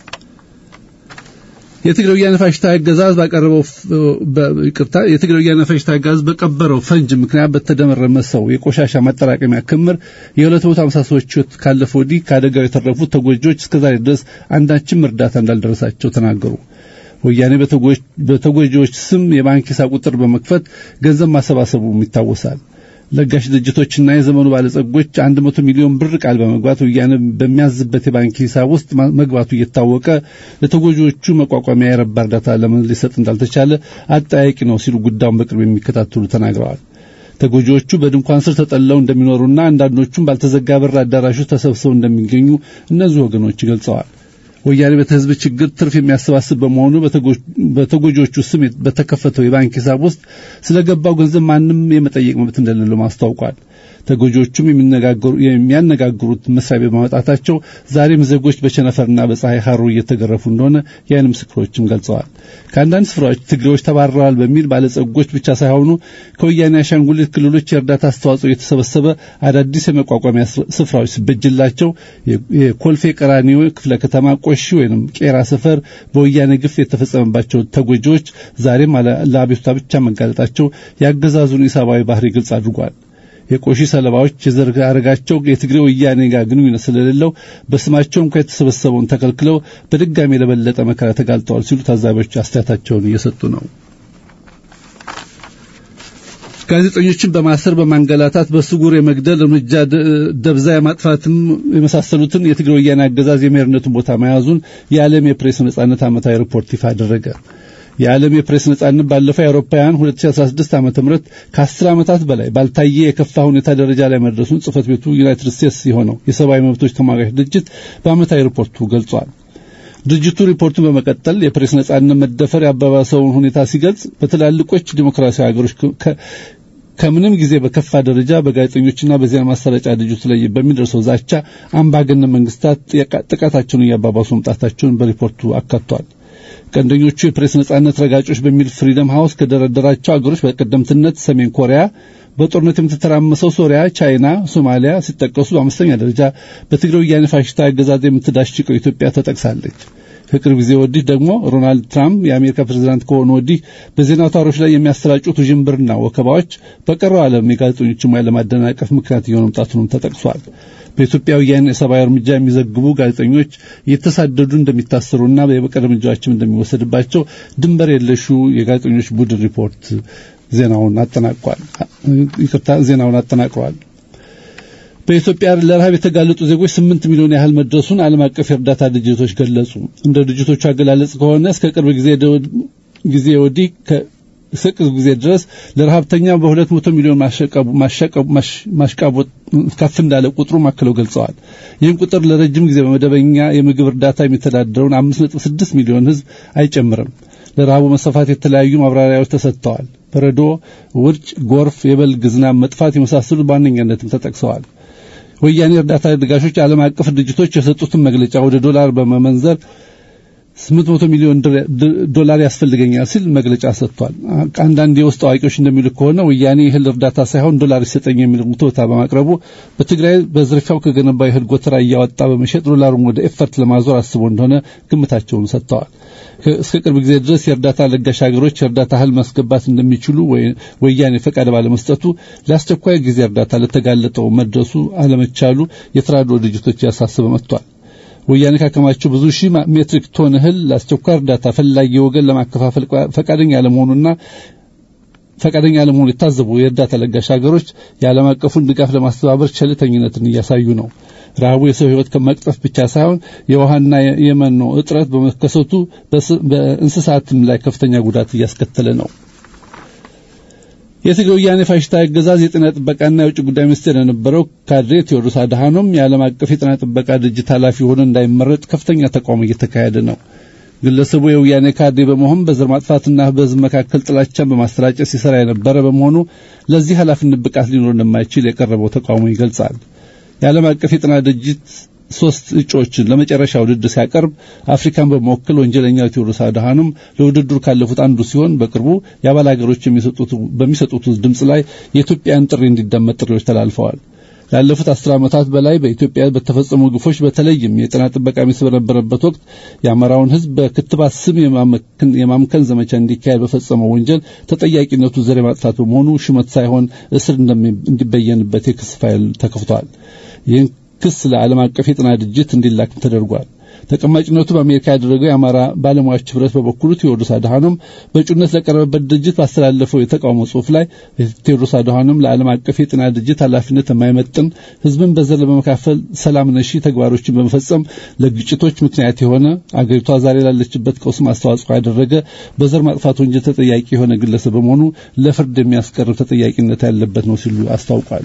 የትግራይ ወያኔ ፋሽስታዊ አገዛዝ ባቀረበው በይቅርታ የትግራይ ወያኔ ፋሽስታዊ አገዛዝ በቀበረው ፈንጅ ምክንያት በተደመረመ ሰው የቆሻሻ ማጠራቀሚያ ክምር የሁለት መቶ ሃምሳ ሰዎች ካለፈው ወዲህ ከአደጋው የተረፉት ተጎጂዎች እስከዛሬ ድረስ አንዳችም እርዳታ እንዳልደረሳቸው ተናገሩ። ወያኔ በተጎጂዎች ስም የባንክ ሂሳብ ቁጥር በመክፈት ገንዘብ ማሰባሰቡም ይታወሳል። ለጋሽ ድርጅቶችና የዘመኑ ባለጸጎች አንድ መቶ ሚሊዮን ብር ቃል በመግባት ወያኔ በሚያዝበት የባንክ ሂሳብ ውስጥ መግባቱ እየታወቀ ለተጎጂዎቹ መቋቋሚያ የረባ እርዳታ ለምን ሊሰጥ እንዳልተቻለ አጠያቂ ነው ሲሉ ጉዳዩን በቅርብ የሚከታተሉ ተናግረዋል። ተጎጂዎቹ በድንኳን ስር ተጠልለው እንደሚኖሩና አንዳንዶቹም ባልተዘጋ በር አዳራሾች ተሰብስበው እንደሚገኙ እነዚህ ወገኖች ገልጸዋል። ወያኔ በተህዝብ ችግር ትርፍ የሚያሰባስብ በመሆኑ በተጎጂዎቹ ስም በተከፈተው የባንክ ሂሳብ ውስጥ ስለገባው ገንዘብ ማንም የመጠየቅ መብት እንደሌለው ማስታወቋል። ተጎጂዎቹም የሚነጋገሩ የሚያነጋግሩት መስሪያ በማውጣታቸው ዛሬም ዜጎች በቸነፈርና በፀሐይ ሐሩ እየተገረፉ እንደሆነ የዓይን ምስክሮችም ገልጸዋል። ከአንዳንድ ስፍራዎች ትግሬዎች ተባረዋል በሚል ባለጸጎች ብቻ ሳይሆኑ ከወያኔ አሻንጉሊት ክልሎች የእርዳታ አስተዋጽኦ የተሰበሰበ አዳዲስ የመቋቋሚያ ስፍራዎች ሲበጅላቸው የኮልፌ ቀራኒዮ ክፍለ ከተማ ቆሺ ወይንም ቄራ ሰፈር በወያኔ ግፍ የተፈጸመባቸው ተጎጂዎች ዛሬም ለአቤቱታ ብቻ መጋለጣቸው ያገዛዙን ኢሰብአዊ ባህሪ ግልጽ አድርጓል። የቆሺ ሰለባዎች የዘር አረጋቸው የትግራይ ወያኔ ጋር ግንኙነት ስለሌለው በስማቸው እንኳን የተሰበሰበውን ተከልክለው በድጋሚ ለበለጠ መከራ ተጋልጠዋል ሲሉ ታዛቢዎች አስተያየታቸውን እየሰጡ ነው። ጋዜጠኞችን በማሰር በማንገላታት በስጉር የመግደል እርምጃ ደብዛ የማጥፋትም የመሳሰሉትን የትግራይ ወያኔ አገዛዝ የመሪነቱን ቦታ መያዙን የዓለም የፕሬስ ነጻነት ዓመታዊ ሪፖርት ይፋ አደረገ። የዓለም የፕሬስ ነጻነት ባለፈው የአውሮፓውያን ሁለት ሺህ አስራ ስድስት ዓመተ ምህረት ከአስር ዓመታት በላይ ባልታየ የከፋ ሁኔታ ደረጃ ላይ መድረሱን ጽፈት ቤቱ ዩናይትድ ስቴትስ የሆነው የሰብአዊ መብቶች ተሟጋች ድርጅት በዓመታዊ ሪፖርቱ ገልጿል። ድርጅቱ ሪፖርቱን በመቀጠል የፕሬስ ነጻነት መደፈር ያባባሰውን ሁኔታ ሲገልጽ በትላልቆች ዲሞክራሲያዊ ሀገሮች ከምንም ጊዜ በከፋ ደረጃ በጋዜጠኞችና በዜና ማሰራጫ ድርጅቶች ላይ በሚደርሰው ዛቻ አምባገነን መንግስታት ጥቃታቸውን እያባባሱ መምጣታቸውን በሪፖርቱ አካቷል። ቀንደኞቹ የፕሬስ ነጻነት ረጋጮች በሚል ፍሪደም ሃውስ ከደረደራቸው አገሮች በቀደምትነት ሰሜን ኮሪያ፣ በጦርነት የምትተራመሰው ሶሪያ፣ ቻይና፣ ሶማሊያ ሲጠቀሱ በአምስተኛ ደረጃ በትግራይ ወያኔ ፋሽስታዊ አገዛዝ የምትዳሽቀው ኢትዮጵያ ተጠቅሳለች። ከቅርብ ጊዜ ወዲህ ደግሞ ሮናልድ ትራምፕ የአሜሪካ ፕሬዝዳንት ከሆኑ ወዲህ በዜና አውታሮች ላይ የሚያሰራጩት ውዥንብርና ወከባዎች በቀረው ዓለም የጋዜጠኞችን ሙያ ለማደናቀፍ ምክንያት እየሆኑ መምጣቱንም ተጠቅሷል። በኢትዮጵያ ወያኔ የሰብአዊ እርምጃ የሚዘግቡ ጋዜጠኞች እየተሳደዱ እንደሚታሰሩና የበቀል እርምጃዎችም እንደሚወሰድባቸው ድንበር የለሹ የጋዜጠኞች ቡድን ሪፖርት ዜናውን አጠናቋል። ይቅርታ ዜናውን አጠናቅሯል። በኢትዮጵያ ለረሃብ የተጋለጡ ዜጎች ስምንት ሚሊዮን ያህል መድረሱን ዓለም አቀፍ የእርዳታ ድርጅቶች ገለጹ። እንደ ድርጅቶቹ አገላለጽ ከሆነ እስከ ቅርብ ጊዜ ጊዜ ወዲህ እስከ ጊዜ ድረስ ለረሃብተኛ በሁለት መቶ ሚሊዮን ማሸቀቡ ማሸቀቡ ማሽቃቡ ከፍ እንዳለ ቁጥሩ ማከለው ገልጸዋል። ይህን ቁጥር ለረጅም ጊዜ በመደበኛ የምግብ እርዳታ የሚተዳደረውን አምስት ነጥብ ስድስት ሚሊዮን ህዝብ አይጨምርም። ለረሃቡ መስፋፋት የተለያዩ ማብራሪያዎች ተሰጥተዋል። በረዶ፣ ውርጭ፣ ጎርፍ፣ የበልግ ዝናብ መጥፋት የመሳሰሉት በዋነኛነትም ተጠቅሰዋል። ወያኔ እርዳታ ድጋሾች ዓለም አቀፍ ድርጅቶች የሰጡትን መግለጫ ወደ ዶላር በመመንዘር ስምንት መቶ ሚሊዮን ዶላር ያስፈልገኛል ሲል መግለጫ ሰጥቷል። አንዳንድ የውስጥ አዋቂዎች እንደሚሉ ከሆነ ወያኔ እህል እርዳታ ሳይሆን ዶላር ይሰጠኝ የሚል ሙቶታ በማቅረቡ በትግራይ በዝርፊያው ከገነባው እህል ጎተራ እያወጣ በመሸጥ ዶላሩን ወደ ኤፈርት ለማዞር አስቦ እንደሆነ ግምታቸውን ሰጥተዋል። እስከ ቅርብ ጊዜ ድረስ የእርዳታ ለጋሽ ሀገሮች የእርዳታ እህል ማስገባት እንደሚችሉ ወያኔ ፈቃድ ባለመስጠቱ ለአስቸኳይ ጊዜ እርዳታ ለተጋለጠው መድረሱ አለመቻሉ የተራድኦ ድርጅቶች ያሳስበ መጥቷል። ወያኔ ካከማቸው ብዙ ሺህ ሜትሪክ ቶን እህል ለአስቸኳይ እርዳታ ፈላጊ ወገን ለማከፋፈል ፈቃደኛ ያለመሆኑና ፈቃደኛ ያለመሆኑ የታዘቡ የእርዳታ ለጋሽ ሀገሮች የዓለም አቀፉን ድጋፍ ለማስተባበር ቸልተኝነትን እያሳዩ ነው። ረሃቡ የሰው ሕይወት ከመቅጠፍ ብቻ ሳይሆን የውሃና የመኖ እጥረት በመከሰቱ በእንስሳትም ላይ ከፍተኛ ጉዳት እያስከተለ ነው። የትግራይ ወያኔ ፋሽስታዊ አገዛዝ የጤና ጥበቃና የውጭ ጉዳይ ሚኒስቴር የነበረው ካድሬ ቴዎድሮስ አድሃኖም የዓለም አቀፍ የጤና ጥበቃ ድርጅት ኃላፊ ሆኖ እንዳይመረጥ ከፍተኛ ተቃውሞ እየተካሄደ ነው። ግለሰቡ የወያኔ ካድሬ በመሆን በዘር ማጥፋትና በሕዝብ መካከል ጥላቻን በማስተራጨት ሲሰራ የነበረ በመሆኑ ለዚህ ኃላፊነት ብቃት ሊኖር እንደማይችል የቀረበው ተቃውሞ ይገልጻል። የዓለም አቀፍ የጤና ድርጅት ሶስት እጩዎችን ለመጨረሻ ውድድር ሲያቀርብ አፍሪካን በመወከል ወንጀለኛው ቴዎድሮስ አድሃኖም ለውድድሩ ካለፉት አንዱ ሲሆን በቅርቡ የአባል ሀገሮች የሚሰጡት በሚሰጡት ድምጽ ላይ የኢትዮጵያን ጥሪ እንዲደመጥ ጥሪዎች ተላልፈዋል። ላለፉት አስር ዓመታት በላይ በኢትዮጵያ በተፈጸሙ ግፎች በተለይም የጤና ጥበቃ ሚኒስቴር በነበረበት ወቅት የአማራውን ሕዝብ በክትባት ስም የማምከን ዘመቻ እንዲካሄድ በፈጸመው ወንጀል ተጠያቂነቱ ዘር ማጥፋት በመሆኑ ሽመት ሳይሆን እስር እንዲበየንበት የክስ ፋይል ተከፍቷል። ይህን ክስ ለዓለም አቀፍ የጤና ድርጅት እንዲላክ ተደርጓል። ተቀማጭነቱ በአሜሪካ ያደረገው የአማራ ባለሙያዎች ህብረት በበኩሉ ቴዎድሮስ አድሃኖም በእጩነት ለቀረበበት ድርጅት ባስተላለፈው የተቃውሞ ጽሑፍ ላይ ቴዎድሮስ አድሃኖም ለዓለም አቀፍ የጤና ድርጅት ኃላፊነት የማይመጥን ህዝብን በዘር ለመካፈል ሰላም ነሺ ተግባሮችን በመፈጸም ለግጭቶች ምክንያት የሆነ አገሪቷ ዛሬ ላለችበት ቀውስ ማስተዋጽኦ ያደረገ በዘር ማጥፋት ወንጀል ተጠያቂ የሆነ ግለሰብ በመሆኑ ለፍርድ የሚያስቀርብ ተጠያቂነት ያለበት ነው ሲሉ አስታውቋል።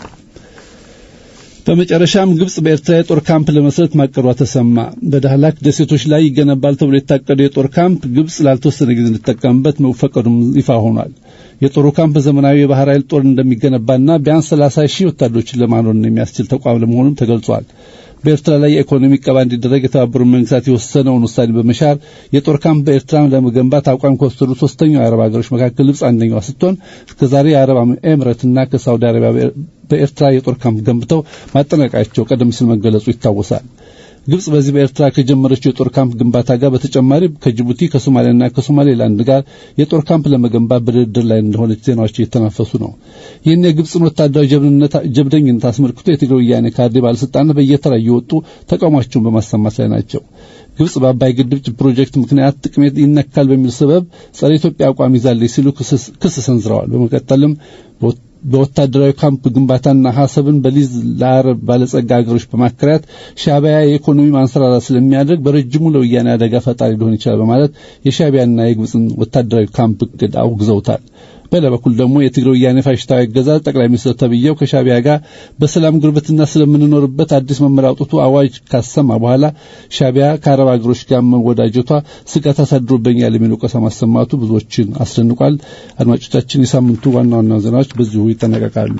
በመጨረሻም ግብጽ በኤርትራ የጦር ካምፕ ለመስረት ማቀዷ ተሰማ። በዳህላክ ደሴቶች ላይ ይገነባል ተብሎ የታቀደው የጦር ካምፕ ግብጽ ላልተወሰነ ጊዜ እንድትጠቀምበት መፈቀዱም ይፋ ሆኗል። የጦሩ ካምፕ ዘመናዊ የባህር ኃይል ጦር እንደሚገነባና ቢያንስ ሰላሳ ሺህ ወታደሮችን ለማኖር የሚያስችል ተቋም ለመሆኑም ተገልጿል። በኤርትራ ላይ የኢኮኖሚ ቀባ እንዲደረግ የተባበሩት መንግስታት የወሰነውን ውሳኔ በመሻር የጦር ካምፕ በኤርትራ ለመገንባት አቋም ከወሰዱ ሶስተኛው የአረብ ሀገሮች መካከል ግብጽ አንደኛዋ ስትሆን እስከዛሬ የአረብ ኤምሬትና ከሳውዲ አረቢያ በኤርትራ የጦር ካምፕ ገንብተው ማጠናቀቃቸው ቀደም ሲል መገለጹ ይታወሳል። ግብጽ በዚህ በኤርትራ ከጀመረችው የጦር ካምፕ ግንባታ ጋር በተጨማሪ ከጅቡቲ ከሶማሊያና ከሶማሌላንድ ጋር የጦር ካምፕ ለመገንባት በድርድር ላይ እንደሆነች ዜናዎች እየተናፈሱ ነው። ይህን የግብጽን ወታደራዊ ጀብድነት ጀብደኝነት አስመልክቶ የትግራይ ወያኔ ካድሬ ባለስልጣናት በየተራ እየወጡ ተቃውሟቸውን በማሰማት ላይ ናቸው። ግብጽ በአባይ ግድብ ፕሮጀክት ምክንያት ጥቅም ይነካል በሚል ሰበብ ጸረ ኢትዮጵያ አቋም ይዛለች ሲሉ ክስ ሰንዝረዋል። በመቀጠልም በወታደራዊ ካምፕ ግንባታና ሐሰብን በሊዝ ለአረብ ባለጸጋ ሀገሮች በማከራየት ሻዕቢያ የኢኮኖሚ ማንሰራራት ስለሚያደርግ በረጅሙ ለወያኔ አደጋ ፈጣሪ ሊሆን ይችላል በማለት የሻዕቢያና የግብጽን ወታደራዊ ካምፕ እቅድ አውግዘውታል። በሌላ በኩል ደግሞ የትግራይ ወያኔ ፋሽስታዊ አገዛዝ ጠቅላይ ሚኒስትር ተብዬው ከሻዕቢያ ጋር በሰላም ጉርብትና ስለምንኖርበት አዲስ መመሪያ አውጥቶ አዋጅ ካሰማ በኋላ ሻዕቢያ ከአረብ ሀገሮች ጋር መወዳጀቷ ስጋት አሳድሮብኛል የሚል ወቀሳ ማሰማቱ ብዙዎችን አስደንቋል። አድማጮቻችን፣ የሳምንቱ ዋና ዋና ዜናዎች በዚሁ ይጠናቀቃሉ።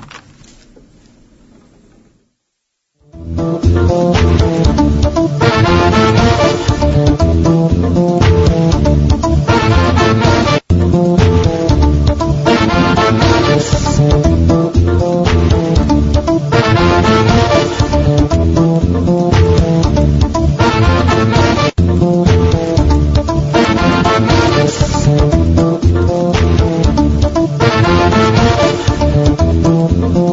Oh,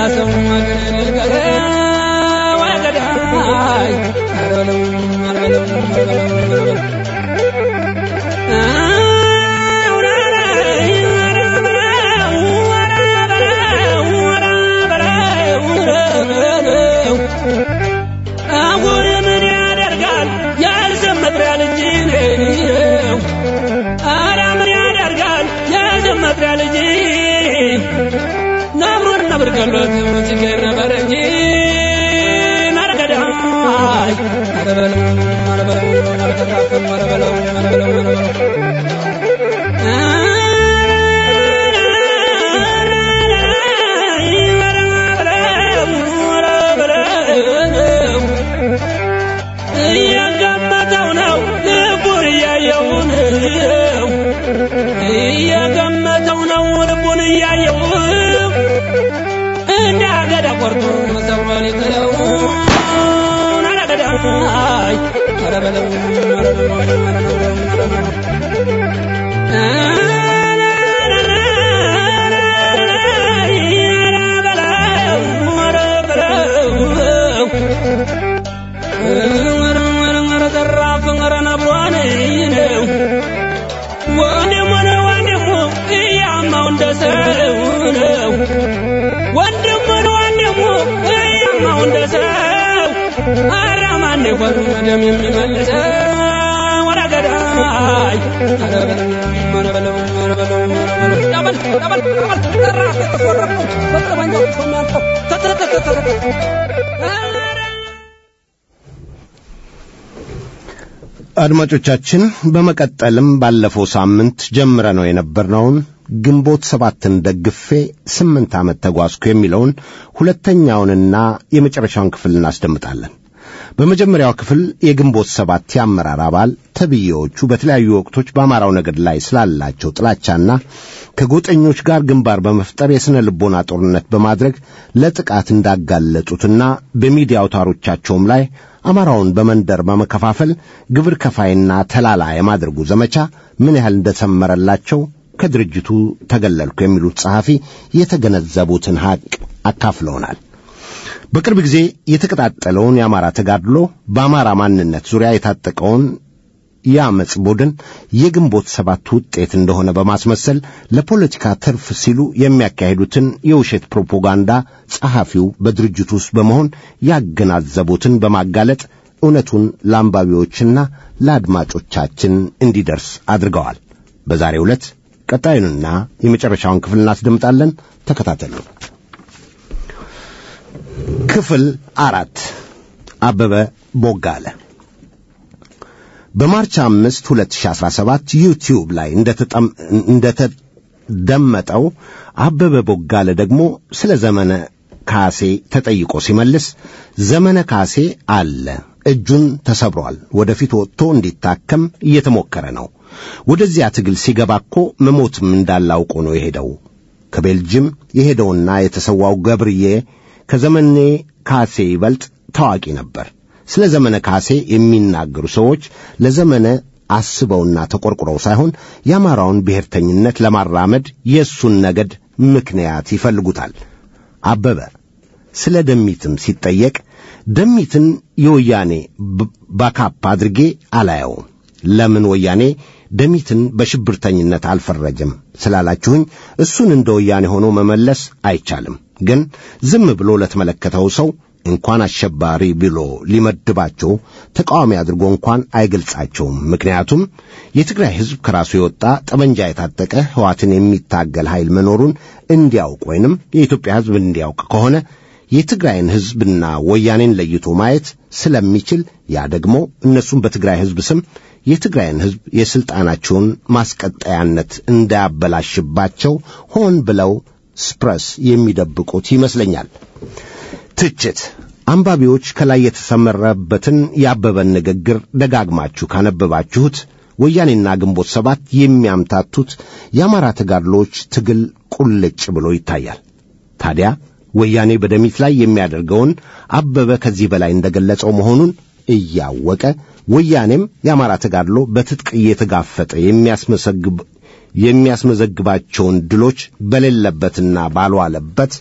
ሰው ማገን ልቀረ ወገዳይ አረለው አረለው አወር ምን ያደርጋል ያልዘመጥራ ልጅ ነው አራ ምን ያደርጋል ያልዘመጥራ ልጅ ነብሩን ነብር ገሎት ሲገር ነበር እንጂ ናረገዳይ አረበለው አረበለው አረተካከም አረበለው አረበለው እያገመተው ነው ልቡን እያየው ነው እያገመተው ነው ልቡን እያየው እንዳገዳ ቆርጦ ሰብሯል ይተለው ናረገዳይ አረበለው ወንድሙን ወንድሙ እያማው እንደሰው አራማን ይወር ደም የሚመልሰው ወረገዳይ አረበለው አረበለው አረበለው ደብል ደብል ደብል ተራፈ ተፈረቁ በጠባኛው ተማርኩ ተተተተተ አድማጮቻችን በመቀጠልም ባለፈው ሳምንት ጀምረነው የነበርነውን ግንቦት ሰባትን ደግፌ ስምንት ዓመት ተጓዝኩ የሚለውን ሁለተኛውንና የመጨረሻውን ክፍል እናስደምጣለን። በመጀመሪያው ክፍል የግንቦት ሰባት የአመራር አባል ተብዬዎቹ በተለያዩ ወቅቶች በአማራው ነገድ ላይ ስላላቸው ጥላቻና ከጎጠኞች ጋር ግንባር በመፍጠር የስነ ልቦና ጦርነት በማድረግ ለጥቃት እንዳጋለጡትና በሚዲያ አውታሮቻቸውም ላይ አማራውን በመንደር በመከፋፈል ግብር ከፋይና ተላላ የማድረጉ ዘመቻ ምን ያህል እንደተመረላቸው ከድርጅቱ ተገለልኩ የሚሉት ጸሐፊ የተገነዘቡትን ሐቅ አካፍለውናል። በቅርብ ጊዜ የተቀጣጠለውን የአማራ ተጋድሎ በአማራ ማንነት ዙሪያ የታጠቀውን የአመጽ ቡድን የግንቦት ሰባት ውጤት እንደሆነ በማስመሰል ለፖለቲካ ትርፍ ሲሉ የሚያካሂዱትን የውሸት ፕሮፓጋንዳ ጸሐፊው በድርጅቱ ውስጥ በመሆን ያገናዘቡትን በማጋለጥ እውነቱን ለአንባቢዎችና ለአድማጮቻችን እንዲደርስ አድርገዋል። በዛሬው ዕለት ቀጣዩንና የመጨረሻውን ክፍል እናስደምጣለን። ተከታተሉ። ክፍል አራት አበበ ቦጋለ። በማርች አምስት ሁለት ሺህ አስራ ሰባት ዩቲዩብ ላይ እንደተደመጠው አበበ ቦጋለ ደግሞ ስለ ዘመነ ካሴ ተጠይቆ ሲመልስ ዘመነ ካሴ አለ፣ እጁን ተሰብሯል፣ ወደፊት ወጥቶ እንዲታከም እየተሞከረ ነው። ወደዚያ ትግል ሲገባኮ መሞትም እንዳላውቆ ነው የሄደው። ከቤልጅም የሄደውና የተሰዋው ገብርዬ ከዘመነ ካሴ ይበልጥ ታዋቂ ነበር። ስለ ዘመነ ካሴ የሚናገሩ ሰዎች ለዘመነ አስበውና ተቆርቁረው ሳይሆን የአማራውን ብሔርተኝነት ለማራመድ የሱን ነገድ ምክንያት ይፈልጉታል። አበበ ስለ ደሚትም ሲጠየቅ ደሚትን የወያኔ ባካፕ አድርጌ አላየውም፣ ለምን ወያኔ ደሚትን በሽብርተኝነት አልፈረጀም ስላላችሁኝ እሱን እንደ ወያኔ ሆኖ መመለስ አይቻልም። ግን ዝም ብሎ ለተመለከተው ሰው እንኳን አሸባሪ ብሎ ሊመድባቸው ተቃዋሚ አድርጎ እንኳን አይገልጻቸውም። ምክንያቱም የትግራይ ሕዝብ ከራሱ የወጣ ጠመንጃ የታጠቀ ህዋትን የሚታገል ኃይል መኖሩን እንዲያውቅ ወይንም የኢትዮጵያ ሕዝብ እንዲያውቅ ከሆነ የትግራይን ሕዝብና ወያኔን ለይቶ ማየት ስለሚችል ያ ደግሞ እነሱም በትግራይ ሕዝብ ስም የትግራይን ሕዝብ የስልጣናቸውን ማስቀጠያነት እንዳያበላሽባቸው ሆን ብለው ስፕረስ የሚደብቁት ይመስለኛል። ትችት አንባቢዎች ከላይ የተሰመረበትን ያበበን ንግግር ደጋግማችሁ ካነበባችሁት ወያኔና ግንቦት ሰባት የሚያምታቱት የአማራ ተጋድሎች ትግል ቁልጭ ብሎ ይታያል። ታዲያ ወያኔ በደሚት ላይ የሚያደርገውን አበበ ከዚህ በላይ እንደገለጸው መሆኑን እያወቀ ወያኔም የአማራ ተጋድሎ በትጥቅ እየተጋፈጠ የሚያስመሰግብ የሚያስመዘግባቸውን ድሎች በሌለበትና ባልዋለበት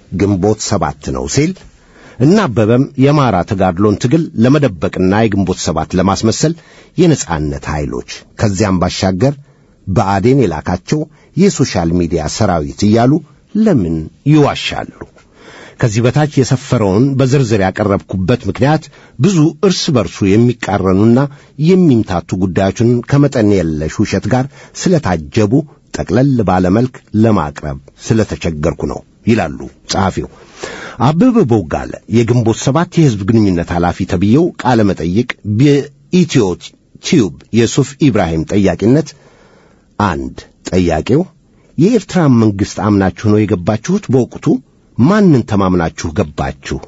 ግንቦት ሰባት ነው ሲል እና አበበም የማራ ተጋድሎን ትግል ለመደበቅና የግንቦት ሰባት ለማስመሰል የነጻነት ኃይሎች ከዚያም ባሻገር በአዴን የላካቸው የሶሻል ሚዲያ ሰራዊት እያሉ ለምን ይዋሻሉ? ከዚህ በታች የሰፈረውን በዝርዝር ያቀረብኩበት ምክንያት ብዙ እርስ በርሱ የሚቃረኑና የሚምታቱ ጉዳዮችን ከመጠን የለሽ ውሸት ጋር ስለታጀቡ ጠቅለል ባለ መልክ ለማቅረብ ስለተቸገርኩ ነው ይላሉ ጸሐፊው። አበበ ቦጋለ የግንቦት ሰባት የሕዝብ ግንኙነት ኃላፊ ተብየው ቃለ መጠይቅ በኢትዮ ቲዩብ የሱፍ ኢብራሂም ጠያቂነት አንድ ጠያቂው የኤርትራ መንግስት አምናችሁ ነው የገባችሁት? በወቅቱ ማንን ተማምናችሁ ገባችሁ?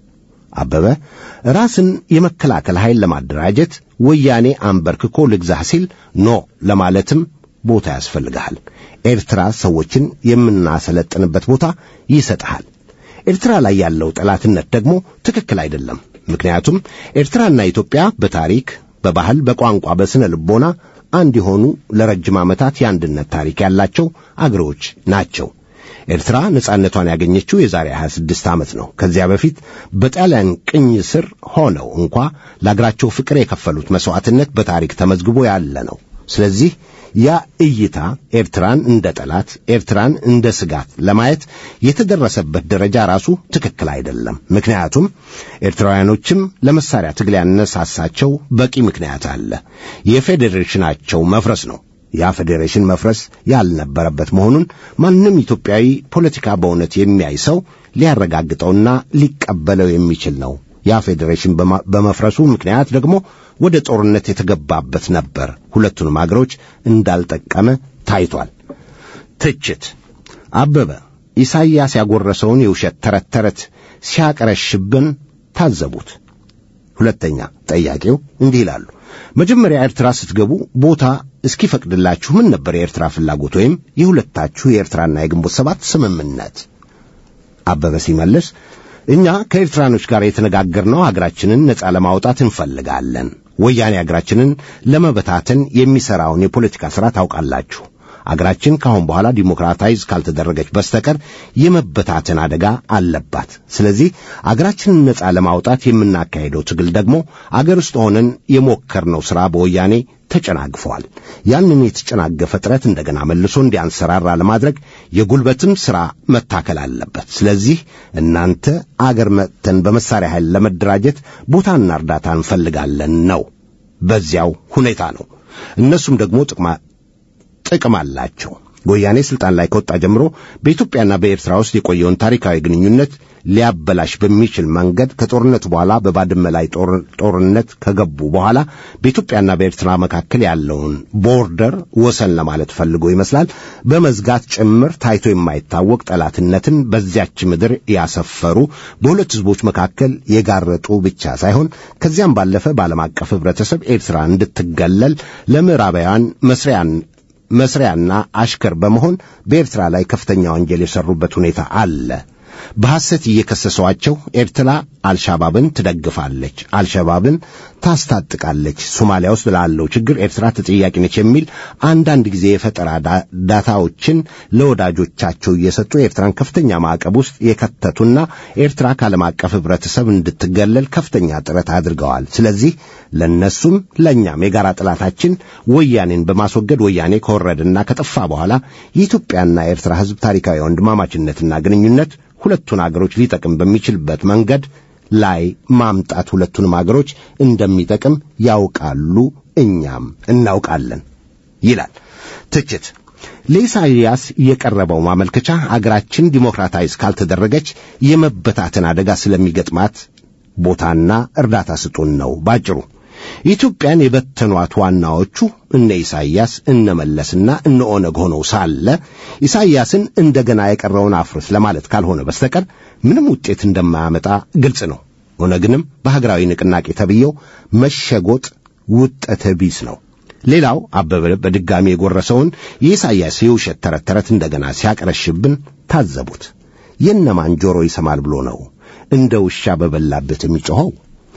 አበበ ራስን የመከላከል ኃይል ለማደራጀት ወያኔ አንበርክኮ ልግዛህ ሲል ኖ ለማለትም ቦታ ያስፈልጋል። ኤርትራ ሰዎችን የምናሰለጥንበት ቦታ ይሰጣል። ኤርትራ ላይ ያለው ጠላትነት ደግሞ ትክክል አይደለም። ምክንያቱም ኤርትራና ኢትዮጵያ በታሪክ፣ በባህል፣ በቋንቋ፣ በስነ ልቦና አንድ የሆኑ ለረጅም ዓመታት የአንድነት ታሪክ ያላቸው አገሮች ናቸው። ኤርትራ ነጻነቷን ያገኘችው የዛሬ ሀያ ስድስት ዓመት ነው። ከዚያ በፊት በጣሊያን ቅኝ ስር ሆነው እንኳ ለአገራቸው ፍቅር የከፈሉት መስዋዕትነት በታሪክ ተመዝግቦ ያለ ነው። ስለዚህ ያ እይታ ኤርትራን እንደ ጠላት፣ ኤርትራን እንደ ስጋት ለማየት የተደረሰበት ደረጃ ራሱ ትክክል አይደለም። ምክንያቱም ኤርትራውያኖችም ለመሳሪያ ትግል ያነሳሳቸው በቂ ምክንያት አለ። የፌዴሬሽናቸው መፍረስ ነው። ያ ፌዴሬሽን መፍረስ ያልነበረበት መሆኑን ማንም ኢትዮጵያዊ ፖለቲካ በእውነት የሚያይ ሰው ሊያረጋግጠውና ሊቀበለው የሚችል ነው። ያ ፌዴሬሽን በመፍረሱ ምክንያት ደግሞ ወደ ጦርነት የተገባበት ነበር። ሁለቱንም አገሮች እንዳልጠቀመ ታይቷል። ትችት አበበ ኢሳይያስ ያጎረሰውን የውሸት ተረት ተረት ሲያቀረሽብን ታዘቡት። ሁለተኛ ጠያቂው እንዲህ ይላሉ። መጀመሪያ ኤርትራ ስትገቡ ቦታ እስኪፈቅድላችሁ ምን ነበር የኤርትራ ፍላጎት ወይም የሁለታችሁ የኤርትራና የግንቦት ሰባት ስምምነት? አበበ ሲመልስ እኛ ከኤርትራኖች ጋር የተነጋገርነው ሀገራችንን ነጻ ለማውጣት እንፈልጋለን። ወያኔ ሀገራችንን ለመበታተን የሚሰራውን የፖለቲካ ሥራ ታውቃላችሁ። አገራችን ካሁን በኋላ ዲሞክራታይዝ ካልተደረገች በስተቀር የመበታተን አደጋ አለባት። ስለዚህ አገራችንን ነጻ ለማውጣት የምናካሄደው ትግል ደግሞ አገር ውስጥ ሆነን የሞከርነው ሥራ በወያኔ ተጨናግፏል። ያንን የተጨናገፈ ጥረት እንደገና መልሶ እንዲያንሰራራ ለማድረግ የጉልበትም ሥራ መታከል አለበት። ስለዚህ እናንተ አገር መጥተን በመሳሪያ ኃይል ለመደራጀት ቦታና እርዳታ እንፈልጋለን ነው። በዚያው ሁኔታ ነው። እነሱም ደግሞ ጥቅማ ጥቅም አላቸው። ወያኔ ስልጣን ላይ ከወጣ ጀምሮ በኢትዮጵያና በኤርትራ ውስጥ የቆየውን ታሪካዊ ግንኙነት ሊያበላሽ በሚችል መንገድ ከጦርነቱ በኋላ በባድመ ላይ ጦርነት ከገቡ በኋላ በኢትዮጵያና በኤርትራ መካከል ያለውን ቦርደር ወሰን ለማለት ፈልጎ ይመስላል በመዝጋት ጭምር ታይቶ የማይታወቅ ጠላትነትን በዚያች ምድር ያሰፈሩ በሁለት ህዝቦች መካከል የጋረጡ ብቻ ሳይሆን ከዚያም ባለፈ በዓለም አቀፍ ህብረተሰብ ኤርትራ እንድትገለል ለምዕራባውያን መስሪያን መስሪያና አሽከር በመሆን በኤርትራ ላይ ከፍተኛ ወንጀል የሰሩበት ሁኔታ አለ። በሐሰት እየከሰሷቸው ኤርትራ አልሻባብን ትደግፋለች፣ አልሻባብን ታስታጥቃለች፣ ሶማሊያ ውስጥ ላለው ችግር ኤርትራ ተጠያቂ ነች የሚል አንዳንድ ጊዜ የፈጠራ ዳታዎችን ለወዳጆቻቸው እየሰጡ ኤርትራን ከፍተኛ ማዕቀብ ውስጥ የከተቱና ኤርትራ ከዓለም አቀፍ ህብረተሰብ እንድትገለል ከፍተኛ ጥረት አድርገዋል። ስለዚህ ለነሱም ለኛም የጋራ ጥላታችን ወያኔን በማስወገድ ወያኔ ከወረደና ከጠፋ በኋላ የኢትዮጵያና ኤርትራ ህዝብ ታሪካዊ ወንድማማችነትና ግንኙነት ሁለቱን አገሮች ሊጠቅም በሚችልበት መንገድ ላይ ማምጣት ሁለቱንም አገሮች እንደሚጠቅም ያውቃሉ፣ እኛም እናውቃለን ይላል። ትችት ለኢሳይያስ የቀረበው ማመልከቻ አገራችን ዲሞክራታይዝ ካልተደረገች የመበታተን አደጋ ስለሚገጥማት ቦታና እርዳታ ስጡን ነው ባጭሩ። ኢትዮጵያን የበተኗት ዋናዎቹ እነ ኢሳይያስ እነ መለስና እነ ኦነግ ሆነው ሳለ ኢሳይያስን እንደገና የቀረውን አፍርስ ለማለት ካልሆነ በስተቀር ምንም ውጤት እንደማያመጣ ግልጽ ነው። ኦነግንም በሀገራዊ ንቅናቄ ተብየው መሸጎጥ ውጤት ቢስ ነው። ሌላው አበበ በድጋሚ የጎረሰውን የኢሳይያስ የውሸት ተረት ተረት እንደገና ሲያቀረሽብን ታዘቡት። የነማን ጆሮ ይሰማል ብሎ ነው እንደ ውሻ በበላበት የሚጮኸው?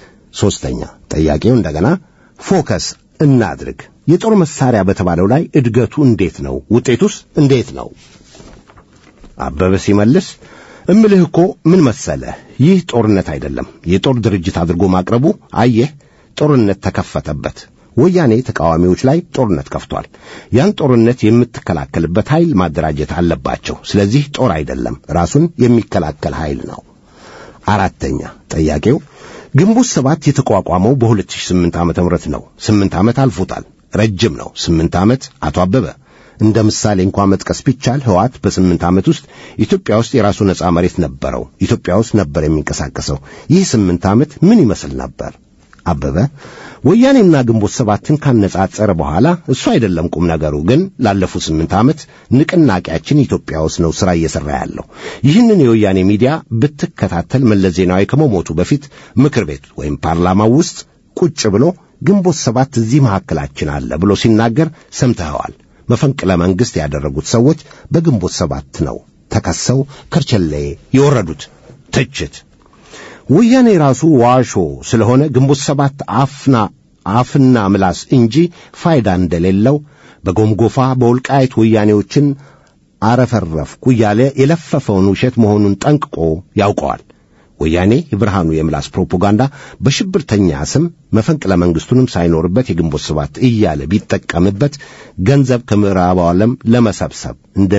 ሶስተኛ ጠያቄው እንደገና ፎከስ እናድርግ። የጦር መሳሪያ በተባለው ላይ እድገቱ እንዴት ነው? ውጤቱስ እንዴት ነው? አበበ ሲመልስ እምልህ እኮ ምን መሰለህ ይህ ጦርነት አይደለም የጦር ድርጅት አድርጎ ማቅረቡ አየህ ጦርነት ተከፈተበት ወያኔ ተቃዋሚዎች ላይ ጦርነት ከፍቷል ያን ጦርነት የምትከላከልበት ኃይል ማደራጀት አለባቸው ስለዚህ ጦር አይደለም ራሱን የሚከላከል ኃይል ነው አራተኛ ጥያቄው ግንቦት ሰባት የተቋቋመው በ2008 ዓመተ ምህረት ነው ስምንት ዓመት አልፎታል ረጅም ነው ስምንት ዓመት አቶ አበበ እንደ ምሳሌ እንኳን መጥቀስ ቢቻል ህዋት በስምንት ዓመት ውስጥ ኢትዮጵያ ውስጥ የራሱ ነጻ መሬት ነበረው ኢትዮጵያ ውስጥ ነበር የሚንቀሳቀሰው ይህ ስምንት ዓመት ምን ይመስል ነበር አበበ ወያኔና ግንቦት ሰባትን ካነጻጸረ በኋላ እሱ አይደለም ቁም ነገሩ ግን ላለፉት ስምንት ዓመት ንቅናቄያችን ኢትዮጵያ ውስጥ ነው ስራ እየሰራ ያለው ይህንን የወያኔ ሚዲያ ብትከታተል መለስ ዜናዊ ከመሞቱ በፊት ምክር ቤት ወይም ፓርላማ ውስጥ ቁጭ ብሎ ግንቦት ሰባት እዚህ መካከላችን አለ ብሎ ሲናገር ሰምተዋል መፈንቅለ መንግስት ያደረጉት ሰዎች በግንቦት ሰባት ነው ተከሰው ከርቸሌ የወረዱት ትችት ወያኔ ራሱ ዋሾ ስለሆነ ግንቦት ሰባት አፍና አፍና ምላስ እንጂ ፋይዳ እንደሌለው በጎምጎፋ በወልቃይት ወያኔዎችን አረፈረፍኩ ያለ የለፈፈውን ውሸት መሆኑን ጠንቅቆ ያውቀዋል ወያኔ የብርሃኑ የምላስ ፕሮፓጋንዳ በሽብርተኛ ስም መፈንቅለ መንግስቱንም ሳይኖርበት የግንቦት ሰባት እያለ ቢጠቀምበት ገንዘብ ከምዕራብ ዓለም ለመሰብሰብ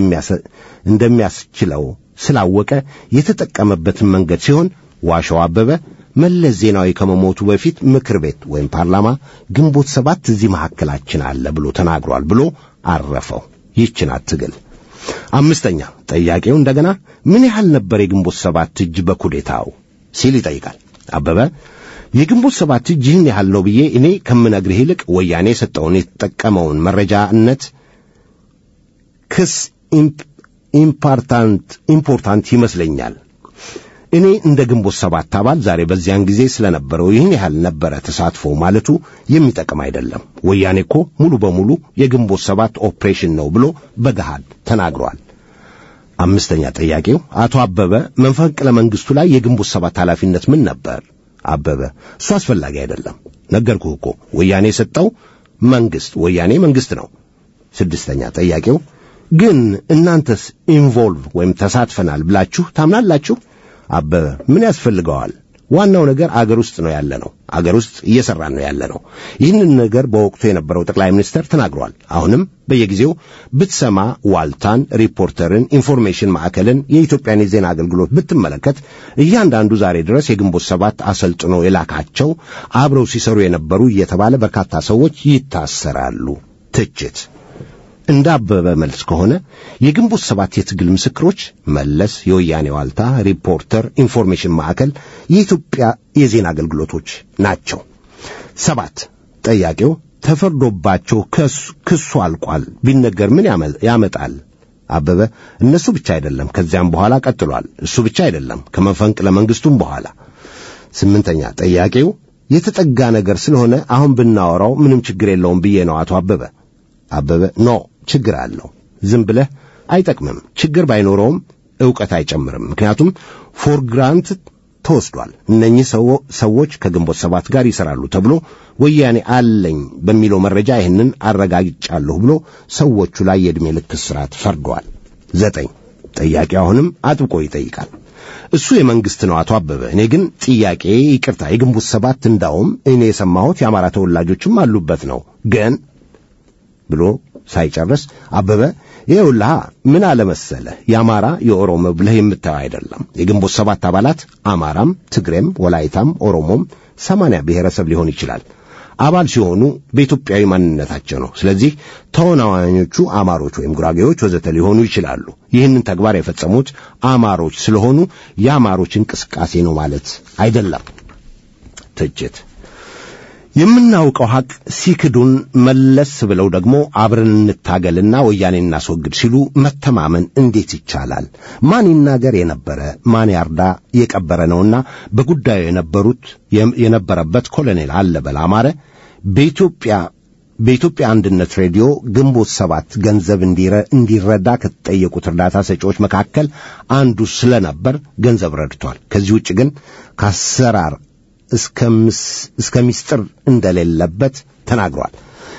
እንደሚያስችለው ስላወቀ የተጠቀመበትን መንገድ ሲሆን ዋሻው አበበ መለስ ዜናዊ ከመሞቱ በፊት ምክር ቤት ወይም ፓርላማ ግንቦት ሰባት እዚህ መካከላችን አለ ብሎ ተናግሯል ብሎ አረፈው ይህችን አትግል አምስተኛ ጥያቄው እንደገና ምን ያህል ነበር የግንቦት ሰባት እጅ በኩዴታው ሲል ይጠይቃል አበበ የግንቦት ሰባት እጅ ይህን ያህል ነው ብዬ እኔ ከምነግርህ ይልቅ ወያኔ ሰጠውን የተጠቀመውን መረጃነት ክስ ኢምፖርታንት ኢምፖርታንት ይመስለኛል እኔ እንደ ግንቦት ሰባት አባል ዛሬ በዚያን ጊዜ ስለነበረው ይህን ያህል ነበረ ተሳትፎ ማለቱ የሚጠቅም አይደለም ወያኔ እኮ ሙሉ በሙሉ የግንቦት ሰባት ኦፕሬሽን ነው ብሎ በገሃድ ተናግሯል አምስተኛ ጥያቄው አቶ አበበ መፈንቅለ መንግስቱ ላይ የግንቦት ሰባት ኃላፊነት ምን ነበር አበበ እሱ አስፈላጊ አይደለም ነገርኩህ እኮ ወያኔ የሰጠው መንግስት ወያኔ መንግስት ነው ስድስተኛ ጥያቄው ግን እናንተስ ኢንቮልቭ ወይም ተሳትፈናል ብላችሁ ታምናላችሁ አበበ ምን ያስፈልገዋል ዋናው ነገር አገር ውስጥ ነው ያለነው አገር ውስጥ እየሰራን ነው ያለነው ይህንን ነገር በወቅቱ የነበረው ጠቅላይ ሚኒስትር ተናግሯል አሁንም በየጊዜው ብትሰማ ዋልታን ሪፖርተርን ኢንፎርሜሽን ማዕከልን የኢትዮጵያን የዜና አገልግሎት ብትመለከት እያንዳንዱ ዛሬ ድረስ የግንቦት ሰባት አሰልጥኖ የላካቸው አብረው ሲሰሩ የነበሩ እየተባለ በርካታ ሰዎች ይታሰራሉ ትችት እንዳበበ መልስ ከሆነ የግንቦት ሰባት የትግል ምስክሮች መለስ የወያኔ ዋልታ ሪፖርተር ኢንፎርሜሽን ማዕከል የኢትዮጵያ የዜና አገልግሎቶች ናቸው ሰባት ጥያቄው ተፈርዶባቸው ክሱ አልቋል ቢነገር ምን ያመጣል አበበ እነሱ ብቻ አይደለም ከዚያም በኋላ ቀጥሏል እሱ ብቻ አይደለም ከመፈንቅለ መንግስቱም በኋላ ስምንተኛ ጥያቄው የተጠጋ ነገር ስለሆነ አሁን ብናወራው ምንም ችግር የለውም ብዬ ነው አቶ አበበ አበበ ኖ ችግር አለው ዝም ብለህ አይጠቅምም ችግር ባይኖረውም ዕውቀት አይጨምርም ምክንያቱም ፎር ግራንት ተወስዷል እነኚህ ሰዎች ከግንቦት ሰባት ጋር ይሰራሉ ተብሎ ወያኔ አለኝ በሚለው መረጃ ይህንን አረጋግጫለሁ ብሎ ሰዎቹ ላይ የዕድሜ ልክ እስራት ፈርዷል ዘጠኝ ጥያቄ አሁንም አጥብቆ ይጠይቃል እሱ የመንግስት ነው አቶ አበበ እኔ ግን ጥያቄ ይቅርታ የግንቦት ሰባት እንዳውም እኔ የሰማሁት የአማራ ተወላጆችም አሉበት ነው ግን ብሎ ሳይጨርስ አበበ ይኸውልህ ምን አለመሰለ የአማራ የኦሮሞ ብለህ የምታየው አይደለም የግንቦት ሰባት አባላት አማራም ትግሬም ወላይታም ኦሮሞም ሰማንያ ብሔረሰብ ሊሆን ይችላል አባል ሲሆኑ በኢትዮጵያዊ ማንነታቸው ነው ስለዚህ ተወናዋኞቹ አማሮች ወይም ጉራጌዎች ወዘተ ሊሆኑ ይችላሉ ይህንን ተግባር የፈጸሙት አማሮች ስለሆኑ የአማሮች እንቅስቃሴ ነው ማለት አይደለም ትችት የምናውቀው ሐቅ ሲክዱን መለስ ብለው ደግሞ አብረን እንታገልና ወያኔ እናስወግድ ሲሉ መተማመን እንዴት ይቻላል ማን ይናገር የነበረ ማን ያርዳ የቀበረ ነውና በጉዳዩ የነበሩት የነበረበት ኮሎኔል አለበል አማረ በኢትዮጵያ በኢትዮጵያ አንድነት ሬዲዮ ግንቦት ሰባት ገንዘብ እንዲረ እንዲረዳ ከተጠየቁት እርዳታ ሰጪዎች መካከል አንዱ ስለነበር ገንዘብ ረድቷል ከዚህ ውጭ ግን ከአሰራር እስከ ምስጢር እንደሌለበት ተናግሯል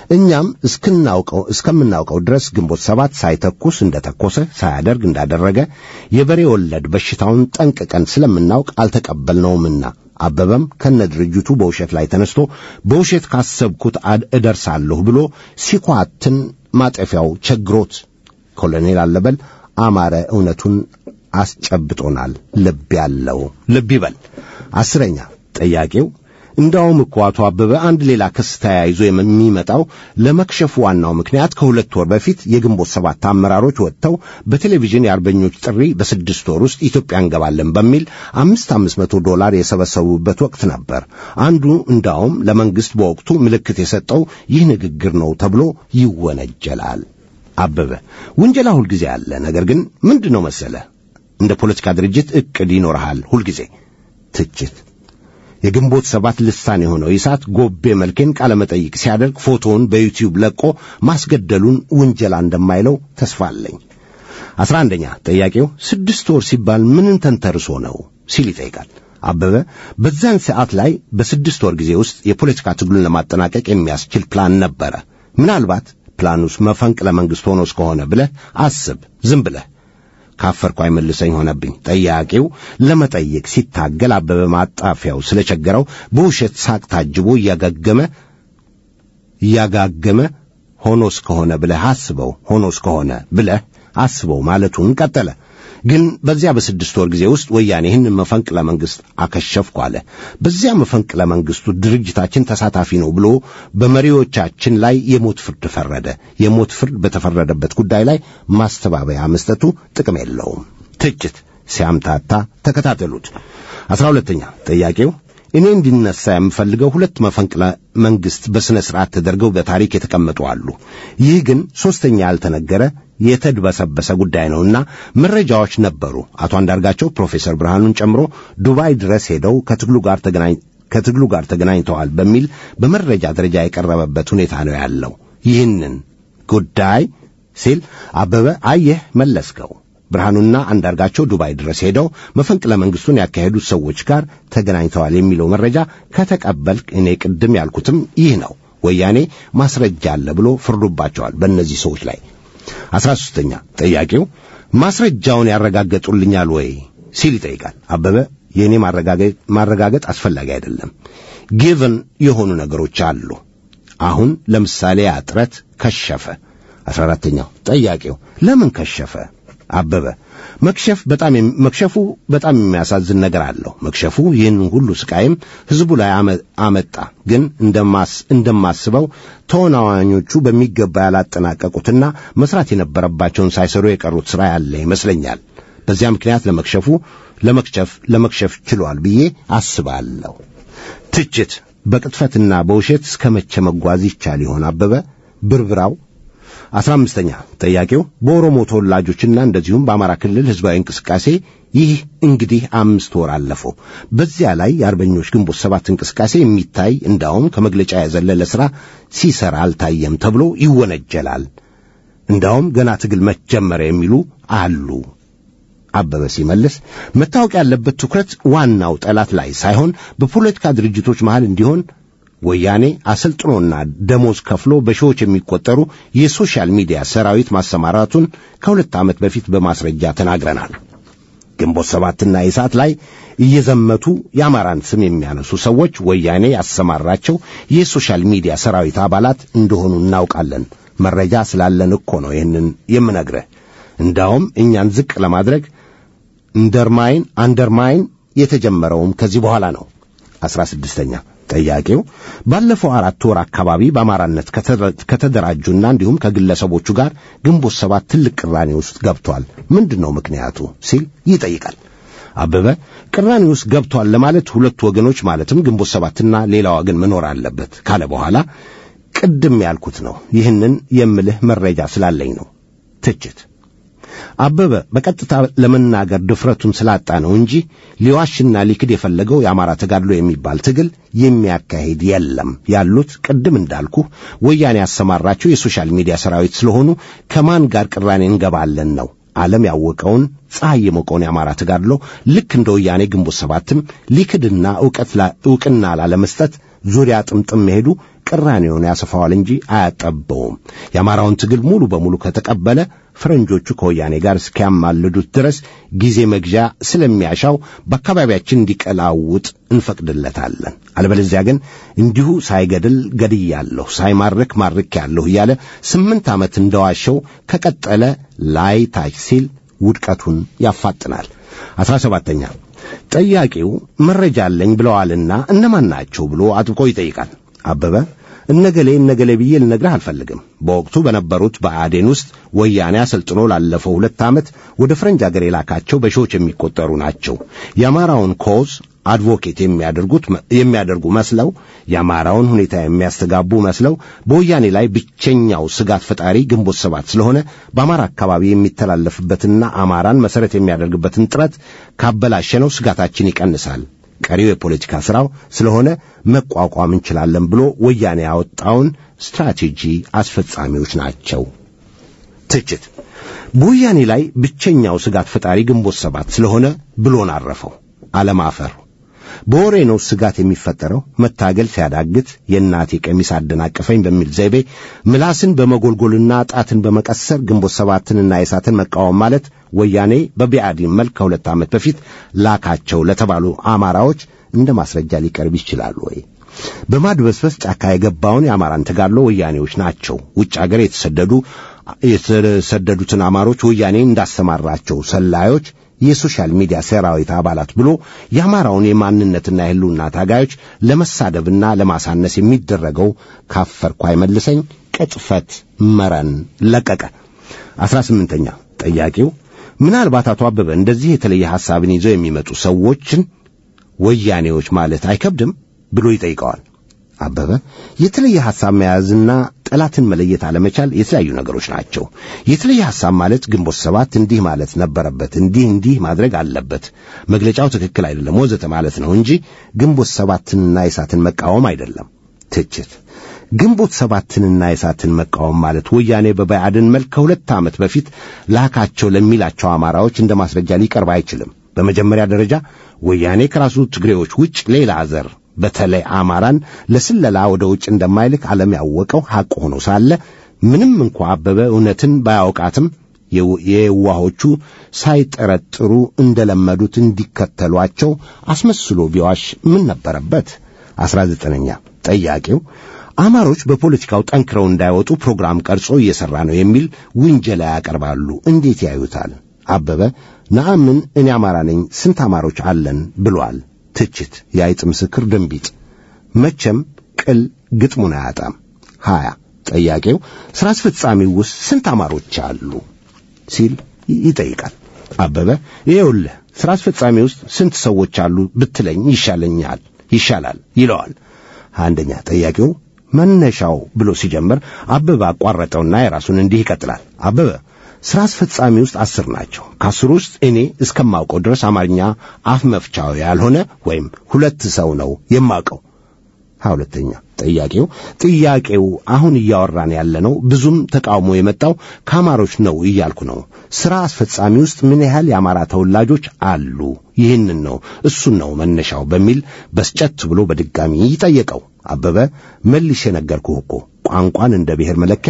እኛም እስክናውቀው እስከምናውቀው ድረስ ግንቦት ሰባት ሳይተኩስ እንደተኮሰ ሳያደርግ እንዳደረገ የበሬ ወለድ በሽታውን ጠንቅቀን ስለምናውቅ አልተቀበልነውምና አበበም ከነድርጅቱ በውሸት ላይ ተነስቶ በውሸት ካሰብኩት እደርሳለሁ ብሎ ሲኳትን ማጠፊያው ቸግሮት ኮሎኔል አለበል አማረ እውነቱን አስጨብጦናል። ልብ ያለው ልብ ይበል። አስረኛ ጥያቄው እንዳውም እኮ አቶ አበበ አንድ ሌላ ክስ ተያይዞ የሚመጣው ለመክሸፉ ዋናው ምክንያት ከሁለት ወር በፊት የግንቦት ሰባት አመራሮች ወጥተው በቴሌቪዥን የአርበኞች ጥሪ በስድስት ወር ውስጥ ኢትዮጵያ እንገባለን በሚል አምስት አምስት መቶ ዶላር የሰበሰቡበት ወቅት ነበር። አንዱ እንዳውም ለመንግስት በወቅቱ ምልክት የሰጠው ይህ ንግግር ነው ተብሎ ይወነጀላል። አበበ ውንጀላ ሁልጊዜ አለ። ነገር ግን ምንድነው መሰለ እንደ ፖለቲካ ድርጅት እቅድ ይኖርሃል ሁልጊዜ። ትችት የግንቦት ሰባት ልሳን የሆነው ኢሳት ጎቤ መልኬን ቃለ መጠይቅ ሲያደርግ ፎቶውን በዩቲዩብ ለቆ ማስገደሉን ውንጀላ እንደማይለው ተስፋ አለኝ። አስራ አንደኛ ጥያቄው ስድስት ወር ሲባል ምንን ተንተርሶ ነው ሲል ይጠይቃል። አበበ በዛን ሰዓት ላይ በስድስት ወር ጊዜ ውስጥ የፖለቲካ ትግሉን ለማጠናቀቅ የሚያስችል ፕላን ነበረ። ምናልባት ፕላኑስ መፈንቅለ መንግስት ሆኖ እስከሆነ ብለህ አስብ። ዝም ብለህ ካፈርኩ አይመልሰኝ ሆነብኝ። ጠያቂው ለመጠየቅ ሲታገል አበበ ማጣፊያው ስለቸገረው በውሸት ሳቅ ታጅቦ እያጋገመ እያጋገመ ሆኖ እስከሆነ ብለህ አስበው ሆኖ እስከሆነ ብለህ አስበው ማለቱን ቀጠለ። ግን በዚያ በስድስት ወር ጊዜ ውስጥ ወያኔ ይህን መፈንቅለ መንግስት አከሸፍኩ አለ። በዚያ መፈንቅለ መንግስቱ ድርጅታችን ተሳታፊ ነው ብሎ በመሪዎቻችን ላይ የሞት ፍርድ ፈረደ። የሞት ፍርድ በተፈረደበት ጉዳይ ላይ ማስተባበያ መስጠቱ ጥቅም የለውም። ትችት ሲያምታታ ተከታተሉት። አስራ ሁለተኛ ጥያቄው እኔ እንዲነሳ የምፈልገው ሁለት መፈንቅለ መንግስት በስነ ስርዓት ተደርገው በታሪክ የተቀመጡ አሉ። ይህ ግን ሶስተኛ ያልተነገረ የተድበሰበሰ ጉዳይ ነውና መረጃዎች ነበሩ። አቶ አንዳርጋቸው ፕሮፌሰር ብርሃኑን ጨምሮ ዱባይ ድረስ ሄደው ከትግሉ ጋር ተገናኝ ከትግሉ ጋር ተገናኝተዋል በሚል በመረጃ ደረጃ የቀረበበት ሁኔታ ነው ያለው። ይህንን ጉዳይ ሲል አበበ አየህ መለስከው ብርሃኑና አንዳርጋቸው ዱባይ ድረስ ሄደው መፈንቅለ መንግስቱን ያካሄዱት ሰዎች ጋር ተገናኝተዋል የሚለው መረጃ ከተቀበልክ እኔ ቅድም ያልኩትም ይህ ነው። ወያኔ ማስረጃ አለ ብሎ ፍርዱባቸዋል በእነዚህ ሰዎች ላይ። አስራ ሶስተኛ ጥያቄው ማስረጃውን ያረጋግጡልኛል ወይ ሲል ይጠይቃል። አበበ የኔ ማረጋገጥ ማረጋገጥ አስፈላጊ አይደለም። ጊቭን የሆኑ ነገሮች አሉ። አሁን ለምሳሌ አጥረት ከሸፈ። አስራ አራተኛው ጥያቄው ለምን ከሸፈ? አበበ መክሸፍ በጣም መክሸፉ በጣም የሚያሳዝን ነገር አለው። መክሸፉ ይህን ሁሉ ስቃይም ህዝቡ ላይ አመጣ። ግን እንደማስ እንደማስበው ተወናዋኞቹ በሚገባ ያላጠናቀቁትና መስራት የነበረባቸውን ሳይሰሩ የቀሩት ስራ ያለ ይመስለኛል። በዚያ ምክንያት ለመክሸፉ ለመክሸፍ ለመክሸፍ ችሏል ብዬ አስባለሁ። ትችት በቅጥፈትና በውሸት እስከመቼ መጓዝ ይቻል ይሆን? አበበ ብርብራው። አስራ አምስተኛ ጥያቄው በኦሮሞ ተወላጆችና እንደዚሁም በአማራ ክልል ህዝባዊ እንቅስቃሴ ይህ እንግዲህ አምስት ወር አለፈው። በዚያ ላይ የአርበኞች ግንቦት ሰባት እንቅስቃሴ የሚታይ እንዳውም ከመግለጫ ያዘለለ ስራ ሲሰራ አልታየም ተብሎ ይወነጀላል። እንዳውም ገና ትግል መጀመረ የሚሉ አሉ። አበበ ሲመልስ መታወቅ ያለበት ትኩረት ዋናው ጠላት ላይ ሳይሆን በፖለቲካ ድርጅቶች መሃል እንዲሆን ወያኔ አሰልጥኖና ደሞዝ ከፍሎ በሺዎች የሚቆጠሩ የሶሻል ሚዲያ ሰራዊት ማሰማራቱን ከሁለት ዓመት በፊት በማስረጃ ተናግረናል። ግንቦት ሰባትና ኢሳት ላይ እየዘመቱ የአማራን ስም የሚያነሱ ሰዎች ወያኔ ያሰማራቸው የሶሻል ሚዲያ ሰራዊት አባላት እንደሆኑ እናውቃለን። መረጃ ስላለን እኮ ነው ይህንን የምነግርህ። እንዳውም እኛን ዝቅ ለማድረግ እንደርማይን አንደርማይን የተጀመረውም ከዚህ በኋላ ነው። አስራ ስድስተኛ ጥያቄው ባለፈው አራት ወር አካባቢ በአማራነት ከተደራጁና እንዲሁም ከግለሰቦቹ ጋር ግንቦት ሰባት ትልቅ ቅራኔ ውስጥ ገብቷል። ምንድነው ምክንያቱ ሲል ይጠይቃል። አበበ ቅራኔ ውስጥ ገብቷል ለማለት ሁለት ወገኖች ማለትም ግንቦት ሰባትና ሌላው ወገን መኖር አለበት ካለ በኋላ ቅድም ያልኩት ነው። ይህንን የምልህ መረጃ ስላለኝ ነው። ትችት አበበ በቀጥታ ለመናገር ድፍረቱን ስላጣ ነው እንጂ ሊዋሽና ሊክድ የፈለገው የአማራ ተጋድሎ የሚባል ትግል የሚያካሂድ የለም። ያሉት ቅድም እንዳልኩ ወያኔ ያሰማራቸው የሶሻል ሚዲያ ሰራዊት ስለሆኑ ከማን ጋር ቅራኔ እንገባለን ነው። ዓለም ያወቀውን ፀሐይ የሞቀውን የአማራ ተጋድሎ ልክ እንደ ወያኔ ግንቦት ሰባትም ሊክድና ዕውቀት ዕውቅና ላለመስጠት ዙሪያ ጥምጥም መሄዱ ቅራኔውን ያሰፋዋል እንጂ አያጠበውም። የአማራውን ትግል ሙሉ በሙሉ ከተቀበለ ፈረንጆቹ ከወያኔ ጋር እስኪያማልዱት ድረስ ጊዜ መግዣ ስለሚያሻው በአካባቢያችን እንዲቀላውጥ እንፈቅድለታለን። አለበለዚያ ግን እንዲሁ ሳይገድል ገድያለሁ፣ ሳይማርክ ማርኬያለሁ እያለ ስምንት ዓመት እንደዋሸው ከቀጠለ ላይ ታች ሲል ውድቀቱን ያፋጥናል። አስራ ሰባተኛ ጠያቂው መረጃ አለኝ ብለዋልና እነማን ናቸው ብሎ አጥብቆ ይጠይቃል። አበበ እነገሌ እነገሌ ብዬ ልነግርህ አልፈልግም። በወቅቱ በነበሩት በአዴን ውስጥ ወያኔ አሰልጥኖ ላለፈው ሁለት ዓመት ወደ ፈረንጅ አገር የላካቸው በሺዎች የሚቆጠሩ ናቸው። የአማራውን ኮዝ አድቮኬት የሚያደርጉት የሚያደርጉ መስለው የአማራውን ሁኔታ የሚያስተጋቡ መስለው በወያኔ ላይ ብቸኛው ስጋት ፈጣሪ ግንቦት ሰባት ስለሆነ በአማራ አካባቢ የሚተላለፍበትና አማራን መሰረት የሚያደርግበትን ጥረት ካበላሸነው ስጋታችን ይቀንሳል፣ ቀሪው የፖለቲካ ሥራው ስለሆነ መቋቋም እንችላለን ብሎ ወያኔ ያወጣውን ስትራቴጂ አስፈጻሚዎች ናቸው። ትችት በወያኔ ላይ ብቸኛው ስጋት ፈጣሪ ግንቦት ሰባት ስለሆነ ብሎን አረፈው። አለማፈር በወሬ ነው ስጋት የሚፈጠረው። መታገል ሲያዳግት የእናቴ ቀሚስ አደናቀፈኝ በሚል ዘይቤ ምላስን በመጎልጎልና ጣትን በመቀሰር ግንቦት ሰባትንና የሳትን መቃወም ማለት ወያኔ በቢአዲን መልክ ከሁለት ዓመት በፊት ላካቸው ለተባሉ አማራዎች እንደ ማስረጃ ሊቀርብ ይችላል ወይ? በማድበስበስ ጫካ የገባውን የአማራን ተጋድሎ ወያኔዎች ናቸው ውጭ አገር የተሰደዱ የተሰደዱትን አማሮች ወያኔ እንዳስተማራቸው ሰላዮች የሶሻል ሚዲያ ሰራዊት አባላት ብሎ የአማራውን የማንነትና የህልውና ታጋዮች ለመሳደብና ለማሳነስ የሚደረገው ካፈርኩ አይመልሰኝ ቅጥፈት መረን ለቀቀ። አስራ ስምንተኛ ጠያቂው ምናልባት አቶ አበበ እንደዚህ የተለየ ሐሳብን ይዘው የሚመጡ ሰዎችን ወያኔዎች ማለት አይከብድም ብሎ ይጠይቀዋል። አበበ የተለየ ሐሳብ መያዝና ጠላትን መለየት አለመቻል የተለያዩ ነገሮች ናቸው። የተለየ ሐሳብ ማለት ግንቦት ሰባት እንዲህ ማለት ነበረበት፣ እንዲህ እንዲህ ማድረግ አለበት፣ መግለጫው ትክክል አይደለም ወዘተ ማለት ነው እንጂ ግንቦት ሰባትንና የሳትን መቃወም አይደለም። ትችት ግንቦት ሰባትንና የሳትን መቃወም ማለት ወያኔ በባዕድን መልክ ከሁለት ዓመት በፊት ላካቸው ለሚላቸው አማራዎች እንደ ማስረጃ ሊቀርብ አይችልም። በመጀመሪያ ደረጃ ወያኔ ከራሱ ትግሬዎች ውጭ ሌላ ዘር በተለይ አማራን ለስለላ ወደ ውጭ እንደማይልክ ዓለም ያወቀው ሐቅ ሆኖ ሳለ ምንም እንኳ አበበ እውነትን ባያውቃትም የዋሆቹ ሳይጠረጥሩ እንደለመዱት እንዲከተሏቸው አስመስሎ ቢዋሽ ምን ነበረበት? አስራ ዘጠነኛ ጠያቂው አማሮች በፖለቲካው ጠንክረው እንዳይወጡ ፕሮግራም ቀርጾ እየሰራ ነው የሚል ውንጀላ ያቀርባሉ። እንዴት ያዩታል? አበበ ነአምን እኔ አማራ ነኝ ስንት አማሮች አለን ብሏል። ትችት የአይጥ ምስክር ድንቢጥ መቼም ቅል ግጥሙን አያጣም። ሀያ ጠያቂው ስራ አስፈጻሚው ውስጥ ስንት አማሮች አሉ ሲል ይጠይቃል። አበበ ይኸውልህ ስራ አስፈጻሚ ውስጥ ስንት ሰዎች አሉ ብትለኝ ይሻለኛል ይሻላል ይለዋል። አንደኛ ጠያቂው መነሻው ብሎ ሲጀምር አበበ አቋረጠውና የራሱን እንዲህ ይቀጥላል። አበበ ስራ አስፈጻሚ ውስጥ አስር ናቸው። ከአስሩ ውስጥ እኔ እስከማውቀው ድረስ አማርኛ አፍ መፍቻው ያልሆነ ወይም ሁለት ሰው ነው የማውቀው። ሁለተኛ ጠያቂው ጥያቄው አሁን እያወራን ያለነው ብዙም ተቃውሞ የመጣው ከአማሮች ነው እያልኩ ነው። ስራ አስፈጻሚ ውስጥ ምን ያህል የአማራ ተወላጆች አሉ? ይህንን ነው እሱን ነው መነሻው በሚል በስጨት ብሎ በድጋሚ ይጠየቀው። አበበ መልሼ ነገርኩህ እኮ ቋንቋን እንደ ብሔር መለኪያ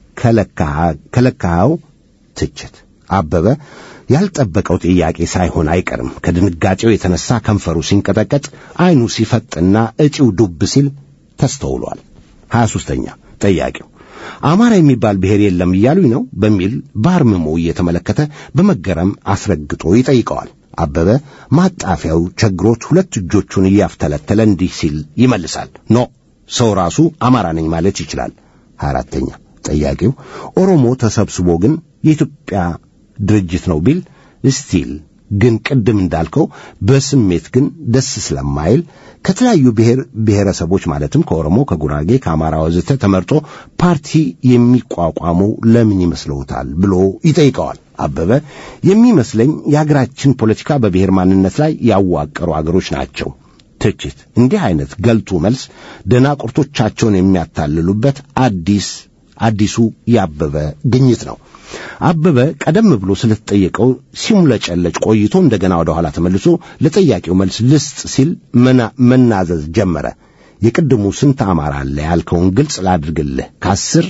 ከለካው። ትችት አበበ ያልጠበቀው ጥያቄ ሳይሆን አይቀርም። ከድንጋጤው የተነሳ ከንፈሩ ሲንቀጠቀጥ አይኑ ሲፈጥና እጪው ዱብ ሲል ተስተውሏል። ሀያ ሦስተኛ ጠያቂው አማራ የሚባል ብሔር የለም እያሉኝ ነው በሚል ባርምሞ እየተመለከተ በመገረም አስረግጦ ይጠይቀዋል። አበበ ማጣፊያው ቸግሮት ሁለት እጆቹን እያፍተለተለ እንዲህ ሲል ይመልሳል። ኖ ሰው ራሱ አማራ ነኝ ማለት ይችላል። ሀያ አራተኛ ጠያቂው ኦሮሞ ተሰብስቦ ግን የኢትዮጵያ ድርጅት ነው ቢል ስቲል ግን ቅድም እንዳልከው በስሜት ግን ደስ ስለማይል ከተለያዩ ብሔር ብሔረሰቦች ማለትም ከኦሮሞ፣ ከጉራጌ፣ ከአማራ ወዘተ ተመርጦ ፓርቲ የሚቋቋመው ለምን ይመስለውታል ብሎ ይጠይቀዋል። አበበ የሚመስለኝ የሀገራችን ፖለቲካ በብሔር ማንነት ላይ ያዋቀሩ አገሮች ናቸው። ትችት እንዲህ አይነት ገልጡ መልስ ደናቁርቶቻቸውን የሚያታልሉበት አዲስ አዲሱ ያበበ ግኝት ነው። አበበ ቀደም ብሎ ስለተጠየቀው ሲሙለጨለጭ ቆይቶ እንደገና ወደ ኋላ ተመልሶ ለጠያቂው መልስ ልስጥ ሲል መናዘዝ ጀመረ። የቅድሙ ስንት አማራ አለ ያልከውን ግልጽ ላድርግልህ። ከአስር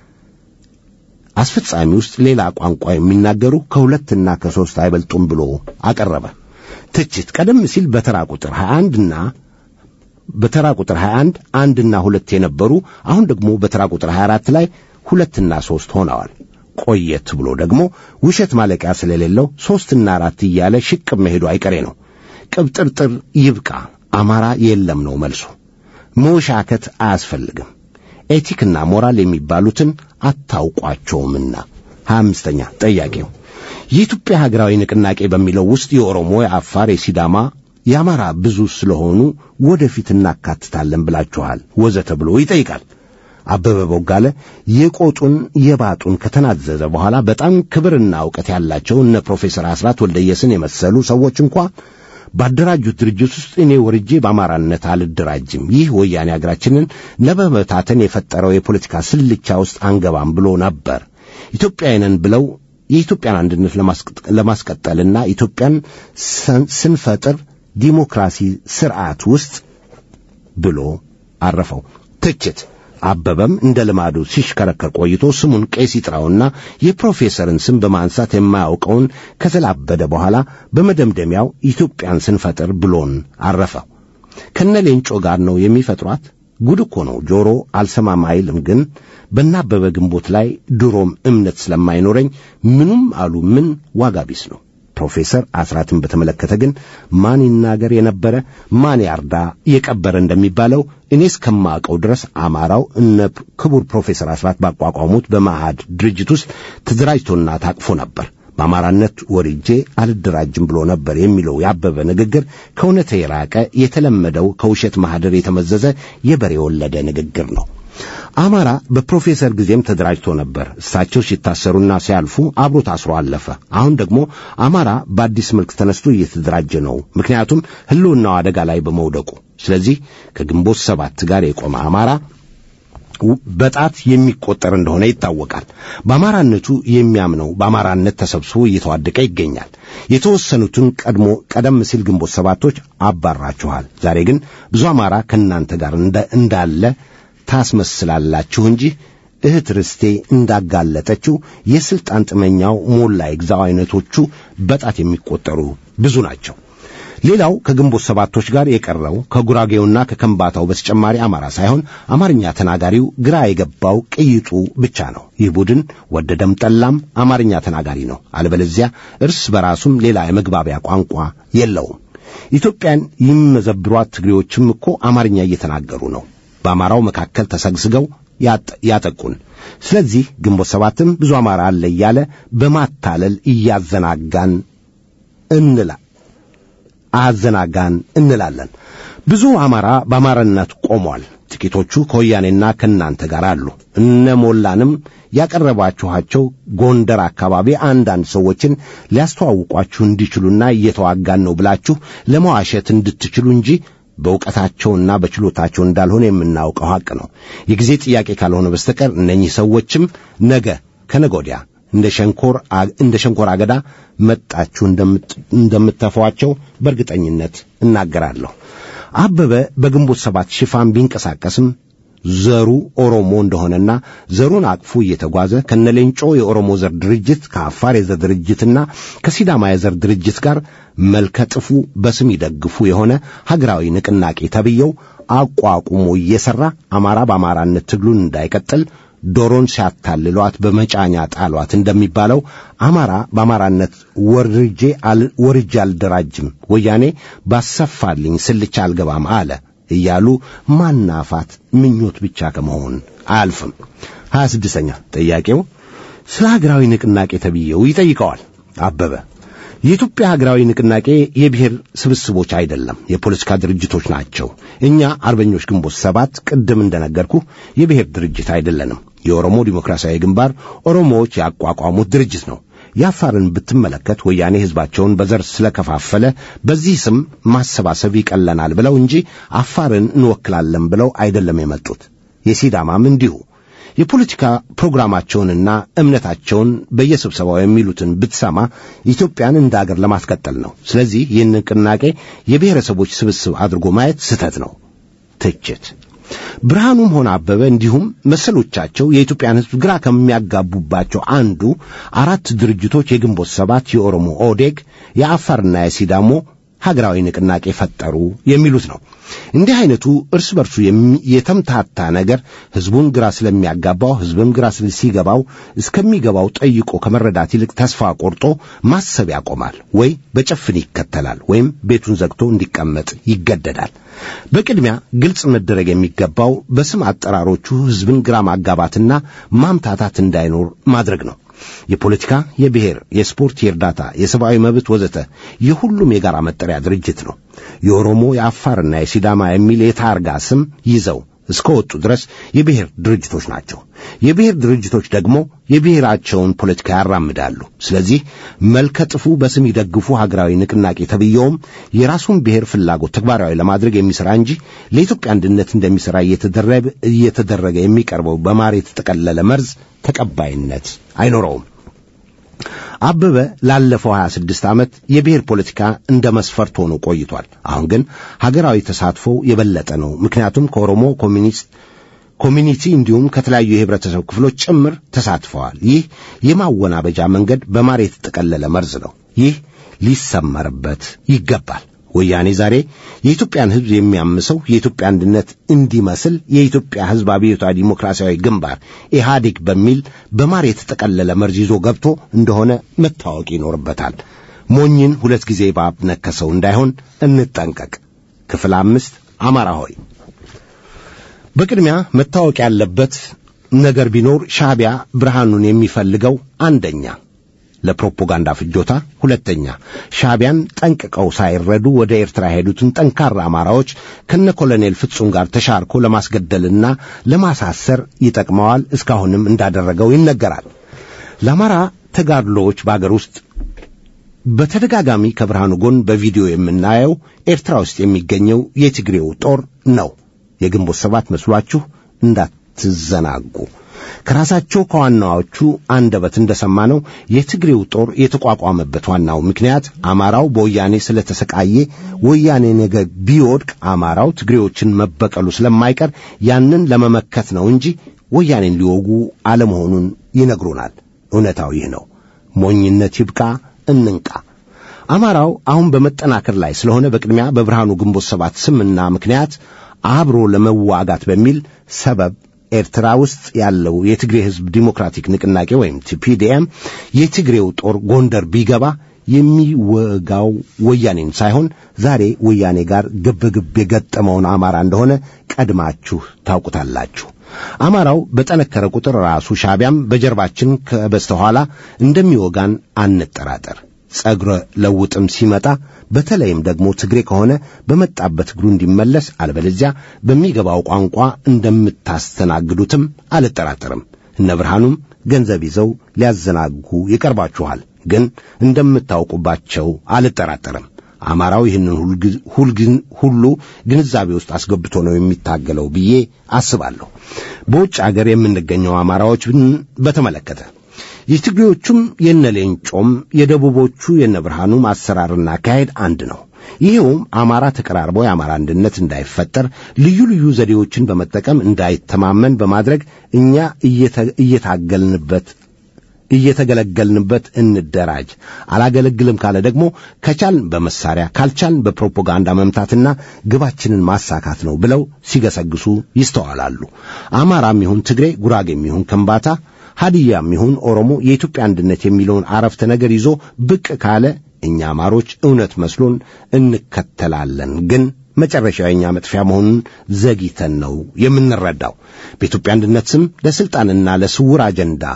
አስፈጻሚ ውስጥ ሌላ ቋንቋ የሚናገሩ ከሁለትና ከሶስት አይበልጡም ብሎ አቀረበ። ትችት ቀደም ሲል በተራ ቁጥር ሃያ አንድ እና በተራ ቁጥር ሃያ አንድ አንድና ሁለት የነበሩ አሁን ደግሞ በተራ ቁጥር ሃያ አራት ላይ ሁለትና ሶስት ሆነዋል። ቆየት ብሎ ደግሞ ውሸት ማለቂያ ስለሌለው ሶስትና አራት እያለ ሽቅብ መሄዱ አይቀሬ ነው። ቅብጥርጥር ይብቃ፣ አማራ የለም ነው መልሱ። መውሻከት አያስፈልግም። ኤቲክና ሞራል የሚባሉትን አታውቋቸውምና። ሃያ አምስተኛ ጥያቄው የኢትዮጵያ ሀገራዊ ንቅናቄ በሚለው ውስጥ የኦሮሞ፣ የአፋር፣ የሲዳማ፣ የአማራ ብዙ ስለሆኑ ወደፊት እናካትታለን ብላችኋል ወዘተ ብሎ ይጠይቃል። አበበ ቦጋለ የቆጡን የባጡን ከተናዘዘ በኋላ በጣም ክብርና ዕውቀት ያላቸው እነ ፕሮፌሰር አስራት ወልደየስን የመሰሉ ሰዎች እንኳን ባደራጁት ድርጅት ውስጥ እኔ ወርጄ በአማራነት አልደራጅም፣ ይህ ወያኔ አገራችንን ለመበታተን የፈጠረው የፖለቲካ ስልቻ ውስጥ አንገባም ብሎ ነበር። ኢትዮጵያውያንን ብለው የኢትዮጵያን አንድነት ለማስቀጠልና ኢትዮጵያን ስንፈጥር ዲሞክራሲ ስርዓት ውስጥ ብሎ አረፈው። ትችት አበበም እንደ ልማዱ ሲሽከረከር ቆይቶ ስሙን ቄስ ይጥራውና የፕሮፌሰርን ስም በማንሳት የማያውቀውን ከተላበደ በኋላ በመደምደሚያው ኢትዮጵያን ስንፈጥር ብሎን አረፈ። ከነሌንጮ ጋር ነው የሚፈጥሯት። ጉድ እኮ ነው። ጆሮ አልሰማም አይልም። ግን በናበበ ግንቦት ላይ ድሮም እምነት ስለማይኖረኝ ምኑም አሉ ምን ዋጋ ቢስ ነው። ፕሮፌሰር አስራትን በተመለከተ ግን ማን ይናገር የነበረ ማን ያርዳ የቀበረ እንደሚባለው እኔ እስከማውቀው ድረስ አማራው እነ ክቡር ፕሮፌሰር አስራት ባቋቋሙት በማዕድ ድርጅት ውስጥ ተደራጅቶና ታቅፎ ነበር። በአማራነት ወርጄ አልደራጅም ብሎ ነበር የሚለው ያበበ ንግግር ከእውነት የራቀ የተለመደው ከውሸት ማህደር የተመዘዘ የበሬ ወለደ ንግግር ነው። አማራ በፕሮፌሰር ጊዜም ተደራጅቶ ነበር። እሳቸው ሲታሰሩና ሲያልፉ አብሮ ታስሮ አለፈ። አሁን ደግሞ አማራ በአዲስ መልክ ተነስቶ እየተደራጀ ነው። ምክንያቱም ህልውናው አደጋ ላይ በመውደቁ። ስለዚህ ከግንቦት ሰባት ጋር የቆመ አማራ በጣት የሚቆጠር እንደሆነ ይታወቃል። በአማራነቱ የሚያምነው በአማራነት ተሰብስቦ እየተዋደቀ ይገኛል። የተወሰኑትን ቀድሞ ቀደም ሲል ግንቦት ሰባቶች አባራችኋል። ዛሬ ግን ብዙ አማራ ከናንተ ጋር እንዳለ ታስመስላላችሁ እንጂ እህት ርስቴ እንዳጋለጠችው የስልጣን ጥመኛው ሞላ ይግዛው አይነቶቹ በጣት የሚቆጠሩ ብዙ ናቸው። ሌላው ከግንቦት ሰባቶች ጋር የቀረው ከጉራጌውና ከከምባታው በተጨማሪ አማራ ሳይሆን አማርኛ ተናጋሪው ግራ የገባው ቅይጡ ብቻ ነው። ይህ ቡድን ወደደም ጠላም አማርኛ ተናጋሪ ነው። አለበለዚያ እርስ በራሱም ሌላ የመግባቢያ ቋንቋ የለውም። ኢትዮጵያን የሚመዘብሯት ትግሬዎችም እኮ አማርኛ እየተናገሩ ነው። በአማራው መካከል ተሰግስገው ያጠቁን። ስለዚህ ግንቦት ሰባትም ብዙ አማራ አለ እያለ በማታለል እያዘናጋን እንላ አዘናጋን እንላለን። ብዙ አማራ በአማራነት ቆሟል። ጥቂቶቹ ከወያኔና ከናንተ ጋር አሉ። እነ ሞላንም ያቀረባችኋቸው ጎንደር አካባቢ አንዳንድ ሰዎችን ሊያስተዋውቋችሁ እንዲችሉና እየተዋጋን ነው ብላችሁ ለመዋሸት እንድትችሉ እንጂ በእውቀታቸውና በችሎታቸው እንዳልሆነ የምናውቀው ሐቅ ነው። የጊዜ ጥያቄ ካልሆነ በስተቀር እነኚህ ሰዎችም ነገ ከነጎዲያ እንደ ሸንኮር እንደ ሸንኮር አገዳ መጣችሁ እንደምትተፏቸው በእርግጠኝነት እናገራለሁ። አበበ በግንቦት ሰባት ሽፋን ቢንቀሳቀስም ዘሩ ኦሮሞ እንደሆነና ዘሩን አቅፉ እየተጓዘ ከነሌንጮ የኦሮሞ ዘር ድርጅት ከአፋር የዘር ድርጅትና ከሲዳማ የዘር ድርጅት ጋር መልከጥፉ በስም ይደግፉ የሆነ ሀገራዊ ንቅናቄ ተብየው አቋቁሞ እየሰራ አማራ በአማራነት ትግሉን እንዳይቀጥል ዶሮን ሲያታልሏት በመጫኛ ጣሏት እንደሚባለው አማራ በአማራነት ወርጄ አል ወርጄ አልደራጅም ወያኔ ባሰፋልኝ ስልቻ አልገባም አለ እያሉ ማናፋት ምኞት ብቻ ከመሆን አያልፍም። ሃያ ስድስተኛ ጥያቄው ስለ ሀገራዊ ንቅናቄ ተብየው ይጠይቀዋል። አበበ የኢትዮጵያ ሀገራዊ ንቅናቄ የብሔር ስብስቦች አይደለም፣ የፖለቲካ ድርጅቶች ናቸው። እኛ አርበኞች ግንቦት ሰባት ቅድም እንደነገርኩ የብሔር ድርጅት አይደለንም። የኦሮሞ ዲሞክራሲያዊ ግንባር ኦሮሞዎች ያቋቋሙት ድርጅት ነው። ያፋርን ብትመለከት ወያኔ ህዝባቸውን በዘር ስለከፋፈለ በዚህ ስም ማሰባሰብ ይቀለናል ብለው እንጂ አፋርን እንወክላለን ብለው አይደለም የመጡት። የሲዳማም እንዲሁ የፖለቲካ ፕሮግራማቸውንና እምነታቸውን በየስብሰባው የሚሉትን ብትሰማ ኢትዮጵያን እንደ አገር ለማስቀጠል ነው። ስለዚህ ይህን ንቅናቄ የብሔረሰቦች ስብስብ አድርጎ ማየት ስህተት ነው። ትችት ብርሃኑም ሆነ አበበ እንዲሁም መሰሎቻቸው የኢትዮጵያን ሕዝብ ግራ ከሚያጋቡባቸው አንዱ አራት ድርጅቶች የግንቦት ሰባት፣ የኦሮሞ ኦዴግ፣ የአፋርና የሲዳሞ ሀገራዊ ንቅናቄ ፈጠሩ የሚሉት ነው። እንዲህ አይነቱ እርስ በርሱ የተምታታ ነገር ሕዝቡን ግራ ስለሚያጋባው ሕዝብም ግራ ሲገባው እስከሚገባው ጠይቆ ከመረዳት ይልቅ ተስፋ ቆርጦ ማሰብ ያቆማል፣ ወይ በጭፍን ይከተላል፣ ወይም ቤቱን ዘግቶ እንዲቀመጥ ይገደዳል። በቅድሚያ ግልጽ መደረግ የሚገባው በስም አጠራሮቹ ሕዝብን ግራ ማጋባትና ማምታታት እንዳይኖር ማድረግ ነው። የፖለቲካ፣ የብሔር፣ የስፖርት፣ የእርዳታ፣ የሰብአዊ መብት ወዘተ የሁሉም የጋራ መጠሪያ ድርጅት ነው። የኦሮሞ፣ የአፋርና የሲዳማ የሚል የታርጋ ስም ይዘው እስከወጡ ድረስ የብሔር ድርጅቶች ናቸው። የብሔር ድርጅቶች ደግሞ የብሔራቸውን ፖለቲካ ያራምዳሉ። ስለዚህ መልከ ጥፉ በስም ይደግፉ ሀገራዊ ንቅናቄ ተብየውም የራሱን ብሔር ፍላጎት ተግባራዊ ለማድረግ የሚሰራ እንጂ ለኢትዮጵያ አንድነት እንደሚሰራ እየተደረገ እየተደረገ የሚቀርበው በማር የተጠቀለለ መርዝ ተቀባይነት አይኖረውም። አበበ ላለፈው ሀያ ስድስት ዓመት የብሔር ፖለቲካ እንደ መስፈርት ሆኖ ቆይቷል። አሁን ግን ሀገራዊ ተሳትፎ የበለጠ ነው። ምክንያቱም ከኦሮሞ ኮሚኒስት ኮሚኒቲ እንዲሁም ከተለያዩ የህብረተሰብ ክፍሎች ጭምር ተሳትፈዋል። ይህ የማወናበጃ መንገድ በማር የተጠቀለለ መርዝ ነው። ይህ ሊሰመርበት ይገባል። ወያኔ ዛሬ የኢትዮጵያን ሕዝብ የሚያምሰው የኢትዮጵያ አንድነት እንዲመስል የኢትዮጵያ ሕዝብ አብዮታዊ ዲሞክራሲያዊ ግንባር ኢህአዴግ በሚል በማር የተጠቀለለ መርዝ ይዞ ገብቶ እንደሆነ መታወቅ ይኖርበታል። ሞኝን ሁለት ጊዜ እባብ ነከሰው እንዳይሆን እንጠንቀቅ። ክፍል አምስት አማራ ሆይ። በቅድሚያ መታወቅ ያለበት ነገር ቢኖር ሻዕቢያ ብርሃኑን የሚፈልገው አንደኛ ለፕሮፓጋንዳ ፍጆታ፣ ሁለተኛ ሻዕቢያን ጠንቅቀው ሳይረዱ ወደ ኤርትራ ሄዱትን ጠንካራ አማራዎች ከነ ኮሎኔል ፍጹም ጋር ተሻርኮ ለማስገደልና ለማሳሰር ይጠቅመዋል። እስካሁንም እንዳደረገው ይነገራል። ለአማራ ተጋድሎዎች በአገር ውስጥ በተደጋጋሚ ከብርሃኑ ጎን በቪዲዮ የምናየው ኤርትራ ውስጥ የሚገኘው የትግሬው ጦር ነው። የግንቦት ሰባት መስሏችሁ እንዳትዘናጉ። ከራሳቸው ከዋናዎቹ አንደበት እንደሰማነው የትግሬው ጦር የተቋቋመበት ዋናው ምክንያት አማራው በወያኔ ስለተሰቃየ ወያኔ ነገ ቢወድቅ አማራው ትግሬዎችን መበቀሉ ስለማይቀር ያንን ለመመከት ነው እንጂ ወያኔን ሊወጉ አለመሆኑን ይነግሩናል። እውነታው ይህ ነው። ሞኝነት ይብቃ፣ እንንቃ። አማራው አሁን በመጠናከር ላይ ስለሆነ በቅድሚያ በብርሃኑ ግንቦት ሰባት ስምና ምክንያት አብሮ ለመዋጋት በሚል ሰበብ ኤርትራ ውስጥ ያለው የትግሬ ሕዝብ ዲሞክራቲክ ንቅናቄ ወይም ቲፒዲኤም የትግሬው ጦር ጎንደር ቢገባ የሚወጋው ወያኔን ሳይሆን ዛሬ ወያኔ ጋር ግብግብ የገጠመውን አማራ እንደሆነ ቀድማችሁ ታውቁታላችሁ። አማራው በጠነከረ ቁጥር ራሱ ሻዕቢያም በጀርባችን ከበስተኋላ እንደሚወጋን አንጠራጠር። ጸጉረ ለውጥም ሲመጣ በተለይም ደግሞ ትግሬ ከሆነ በመጣበት እግሩ እንዲመለስ አለበለዚያ በሚገባው ቋንቋ እንደምታስተናግዱትም አልጠራጠርም። እነ ብርሃኑም ገንዘብ ይዘው ሊያዘናጉ ይቀርባችኋል፣ ግን እንደምታውቁባቸው አልጠራጠርም። አማራው ይህንን ሁሉ ግንዛቤ ውስጥ አስገብቶ ነው የሚታገለው ብዬ አስባለሁ። በውጭ አገር የምንገኘው አማራዎች በተመለከተ የትግሬዎቹም የነሌንጮም የደቡቦቹ የነብርሃኑ አሰራርና አካሄድ አንድ ነው። ይሄውም አማራ ተቀራርቦ የአማራ አንድነት እንዳይፈጠር ልዩ ልዩ ዘዴዎችን በመጠቀም እንዳይተማመን በማድረግ እኛ እየታገልንበት እየተገለገልንበት እንደራጅ፣ አላገለግልም ካለ ደግሞ ከቻልን በመሳሪያ ካልቻልን በፕሮፓጋንዳ መምታትና ግባችንን ማሳካት ነው ብለው ሲገሰግሱ ይስተዋላሉ። አማራም ይሁን ትግሬ፣ ጉራጌም ይሁን ከምባታ፣ ሀዲያም ይሁን ኦሮሞ የኢትዮጵያ አንድነት የሚለውን አረፍተ ነገር ይዞ ብቅ ካለ እኛ አማሮች እውነት መስሎን እንከተላለን። ግን መጨረሻው የኛ መጥፊያ መሆኑን ዘግይተን ነው የምንረዳው። በኢትዮጵያ አንድነት ስም ለስልጣንና ለስውር አጀንዳ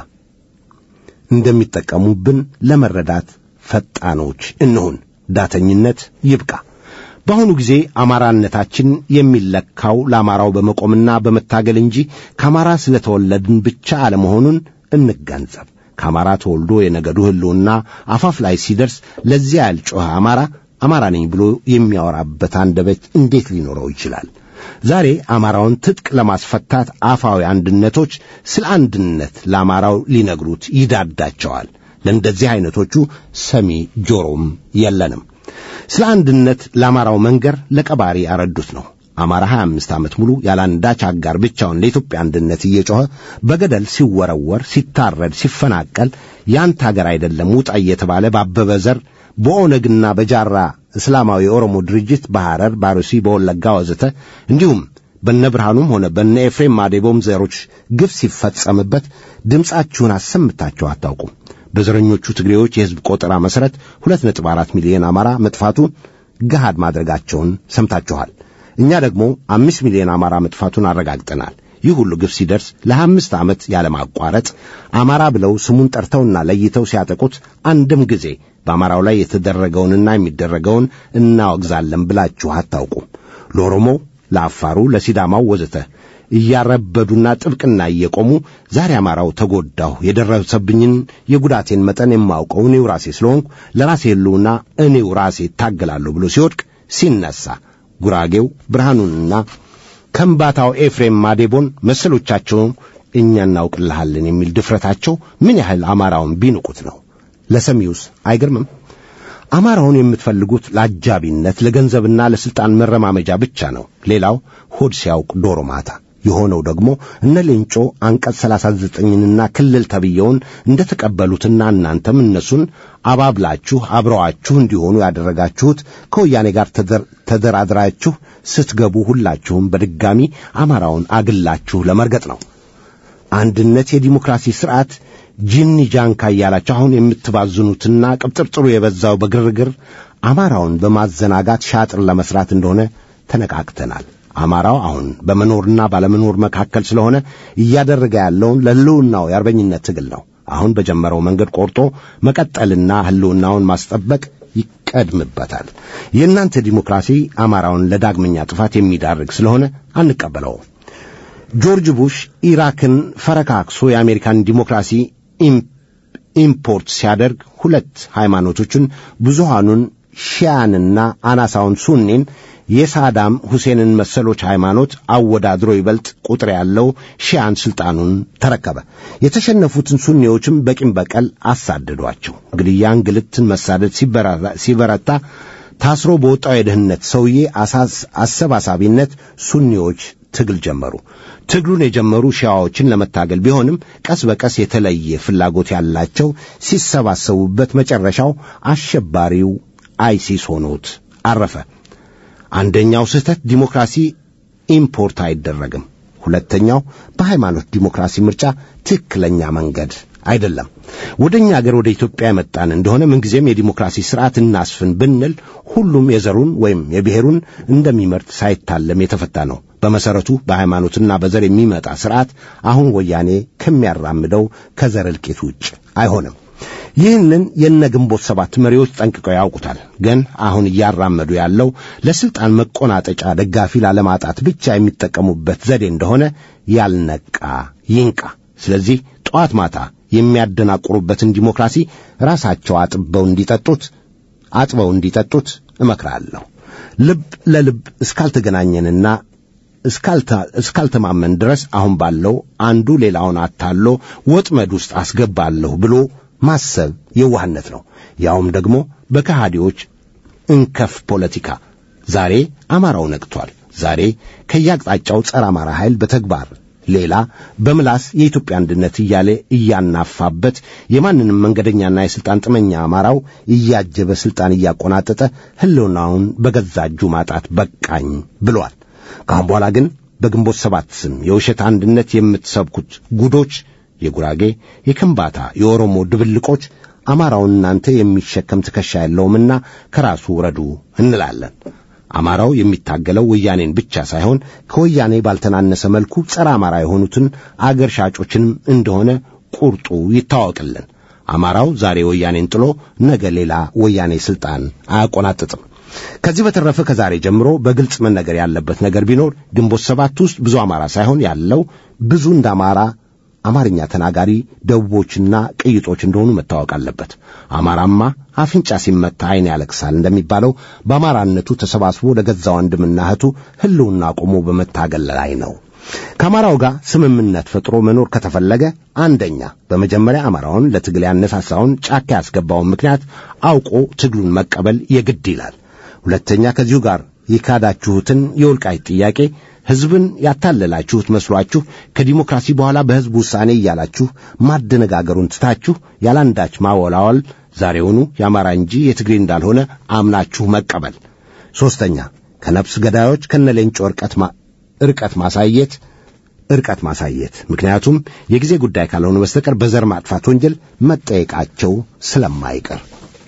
እንደሚጠቀሙብን ለመረዳት ፈጣኖች እንሁን። ዳተኝነት ይብቃ። በአሁኑ ጊዜ አማራነታችን የሚለካው ለአማራው በመቆምና በመታገል እንጂ ከአማራ ስለተወለድን ብቻ አለመሆኑን እንገንዘብ። ከአማራ ተወልዶ የነገዱ ህልውና አፋፍ ላይ ሲደርስ ለዚያ ያልጮኸ አማራ አማራ ነኝ ብሎ የሚያወራበት አንደበት እንዴት ሊኖረው ይችላል? ዛሬ አማራውን ትጥቅ ለማስፈታት አፋዊ አንድነቶች ስለ አንድነት ለአማራው ሊነግሩት ይዳዳቸዋል። ለእንደዚህ አይነቶቹ ሰሚ ጆሮም የለንም። ስለ አንድነት ለአማራው መንገር ለቀባሪ ያረዱት ነው። አማራ ሃያ አምስት ዓመት ሙሉ ያላንዳች አጋር ብቻውን ለኢትዮጵያ አንድነት እየጮኸ በገደል ሲወረወር፣ ሲታረድ፣ ሲፈናቀል ያንተ ሀገር አይደለም ውጣ እየተባለ ባበበ ዘር በኦነግና በጃራ እስላማዊ የኦሮሞ ድርጅት በሐረር፣ ባሩሲ፣ በወለጋ ወዘተ እንዲሁም በነብርሃኑም ሆነ በነ ኤፍሬም ማዴቦም ዘሮች ግፍ ሲፈጸምበት ድምጻችሁን አሰምታችሁ አታውቁም። በዘረኞቹ ትግሬዎች የሕዝብ ቆጠራ መሠረት ሁለት ነጥብ አራት ሚሊዮን አማራ መጥፋቱን ገሃድ ማድረጋቸውን ሰምታችኋል። እኛ ደግሞ አምስት ሚሊዮን አማራ መጥፋቱን አረጋግጠናል። ይህ ሁሉ ግፍ ሲደርስ ለአምስት ዓመት ያለማቋረጥ አማራ ብለው ስሙን ጠርተውና ለይተው ሲያጠቁት አንድም ጊዜ በአማራው ላይ የተደረገውንና የሚደረገውን እናወግዛለን ብላችሁ አታውቁም። ለኦሮሞ፣ ለአፋሩ፣ ለሲዳማው ወዘተ እያረበዱና ጥብቅና እየቆሙ ዛሬ አማራው ተጎዳሁ፣ የደረሰብኝን የጉዳቴን መጠን የማውቀው እኔው ራሴ ስለሆንኩ ለራሴ ሕልውና እኔው ራሴ ታገላለሁ ብሎ ሲወድቅ ሲነሳ ጉራጌው ብርሃኑንና ከምባታው ኤፍሬም ማዴቦን መሰሎቻቸውን እኛ እናውቅልሃለን የሚል ድፍረታቸው ምን ያህል አማራውን ቢንቁት ነው? ለሰሚውስ አይገርምም? አማራውን የምትፈልጉት ለአጃቢነት፣ ለገንዘብና ለስልጣን መረማመጃ ብቻ ነው። ሌላው ሆድ ሲያውቅ ዶሮ ማታ የሆነው ደግሞ እነ ሌንጮ አንቀጽ ሰላሳ ዘጠኝንና ክልል ተብየውን እንደተቀበሉትና እናንተም እነሱን አባብላችሁ አብረዋችሁ እንዲሆኑ ያደረጋችሁት ከወያኔ ጋር ተደራድራችሁ ስትገቡ ሁላችሁም በድጋሚ አማራውን አግላችሁ ለመርገጥ ነው። አንድነት የዲሞክራሲ ስርዓት ጂኒ ጃንካ እያላችሁ አሁን የምትባዝኑትና ቅብጥርጥሩ የበዛው በግርግር አማራውን በማዘናጋት ሻጥር ለመስራት እንደሆነ ተነቃቅተናል። አማራው አሁን በመኖርና ባለመኖር መካከል ስለሆነ እያደረገ ያለውን ለሕልውናው የአርበኝነት ትግል ነው። አሁን በጀመረው መንገድ ቆርጦ መቀጠልና ሕልውናውን ማስጠበቅ ይቀድምበታል። የእናንተ ዲሞክራሲ አማራውን ለዳግመኛ ጥፋት የሚዳርግ ስለሆነ አንቀበለውም። ጆርጅ ቡሽ ኢራክን ፈረካክሶ የአሜሪካን ዲሞክራሲ ኢምፖርት ሲያደርግ ሁለት ሃይማኖቶችን ብዙሃኑን ሺያንና አናሳውን ሱኒን የሳዳም ሁሴንን መሰሎች ሃይማኖት አወዳድሮ ይበልጥ ቁጥር ያለው ሺያን ስልጣኑን ተረከበ። የተሸነፉትን ሱኒዎችም በቂም በቀል አሳደዷቸው። ግድያ፣ እንግልትን፣ መሳደድ ሲበረታ ታስሮ በወጣው የደህንነት ሰውዬ አሰባሳቢነት ሱኒዎች ትግል ጀመሩ። ትግሉን የጀመሩ ሺያዎችን ለመታገል ቢሆንም ቀስ በቀስ የተለየ ፍላጎት ያላቸው ሲሰባሰቡበት መጨረሻው አሸባሪው አይሲስ ሆኖት አረፈ። አንደኛው ስህተት ዲሞክራሲ ኢምፖርት አይደረግም። ሁለተኛው በሃይማኖት ዲሞክራሲ ምርጫ ትክክለኛ መንገድ አይደለም። ወደኛ ሀገር ወደ ኢትዮጵያ የመጣን እንደሆነ ምንጊዜም የዲሞክራሲ ስርዓት እናስፍን ብንል ሁሉም የዘሩን ወይም የብሔሩን እንደሚመርጥ ሳይታለም የተፈታ ነው። በመሰረቱ በሃይማኖትና በዘር የሚመጣ ስርዓት አሁን ወያኔ ከሚያራምደው ከዘር እልቂት ውጭ አይሆንም። ይህንን የነግንቦት ሰባት መሪዎች ጠንቅቀው ያውቁታል። ግን አሁን እያራመዱ ያለው ለስልጣን መቆናጠጫ ደጋፊ ላለማጣት ብቻ የሚጠቀሙበት ዘዴ እንደሆነ ያልነቃ ይንቃ። ስለዚህ ጧት ማታ የሚያደናቁሩበትን ዲሞክራሲ ራሳቸው አጥበው እንዲጠጡት አጥበው እንዲጠጡት እመክራለሁ። ልብ ለልብ እስካልተገናኘንና እስካልታ እስካልተማመን ድረስ አሁን ባለው አንዱ ሌላውን አታሎ ወጥመድ ውስጥ አስገባለሁ ብሎ ማሰብ የዋህነት ነው። ያውም ደግሞ በከሃዲዎች እንከፍ ፖለቲካ። ዛሬ አማራው ነቅቷል። ዛሬ ከያቅጣጫው ጸረ አማራ ኃይል በተግባር ሌላ በምላስ የኢትዮጵያ አንድነት እያለ እያናፋበት የማንንም መንገደኛና የስልጣን ጥመኛ አማራው እያጀበ ስልጣን እያቆናጠጠ ሕልውናውን በገዛ እጁ ማጣት በቃኝ ብሏል። ካሁን በኋላ ግን በግንቦት ሰባት ስም የውሸት አንድነት የምትሰብኩት ጉዶች፣ የጉራጌ፣ የከምባታ፣ የኦሮሞ ድብልቆች አማራውን እናንተ የሚሸከም ትከሻ የለውምና ከራሱ ውረዱ እንላለን። አማራው የሚታገለው ወያኔን ብቻ ሳይሆን ከወያኔ ባልተናነሰ መልኩ ጸረ አማራ የሆኑትን አገር ሻጮችንም እንደሆነ ቁርጡ ይታወቅልን። አማራው ዛሬ ወያኔን ጥሎ ነገ ሌላ ወያኔ ስልጣን አያቆናጥጥም። ከዚህ በተረፈ ከዛሬ ጀምሮ በግልጽ መነገር ያለበት ነገር ቢኖር ግንቦት ሰባት ውስጥ ብዙ አማራ ሳይሆን ያለው ብዙ እንደ አማራ አማርኛ ተናጋሪ ደቡቦችና ቅይጦች እንደሆኑ መታወቅ አለበት። አማራማ አፍንጫ ሲመታ ዓይን ያለቅሳል እንደሚባለው በአማራነቱ ተሰባስቦ ለገዛ ወንድምና እህቱ ሕልውና ቆሞ በመታገል ላይ ነው። ከአማራው ጋር ስምምነት ፈጥሮ መኖር ከተፈለገ አንደኛ በመጀመሪያ አማራውን ለትግል ያነሳሳውን ጫካ ያስገባውን ምክንያት አውቆ ትግሉን መቀበል የግድ ይላል። ሁለተኛ ከዚሁ ጋር የካዳችሁትን የወልቃይት ጥያቄ ሕዝብን ያታለላችሁት መስሏችሁ ከዲሞክራሲ በኋላ በሕዝብ ውሳኔ እያላችሁ ማደነጋገሩን ትታችሁ ያላንዳች ማወላወል ዛሬውኑ የአማራ እንጂ የትግሬ እንዳልሆነ አምናችሁ መቀበል። ሦስተኛ ከነፍስ ገዳዮች ከነሌንጮ ርቀት ርቀት ማሳየት ርቀት ማሳየት ምክንያቱም የጊዜ ጉዳይ ካልሆነ በስተቀር በዘር ማጥፋት ወንጀል መጠየቃቸው ስለማይቀር።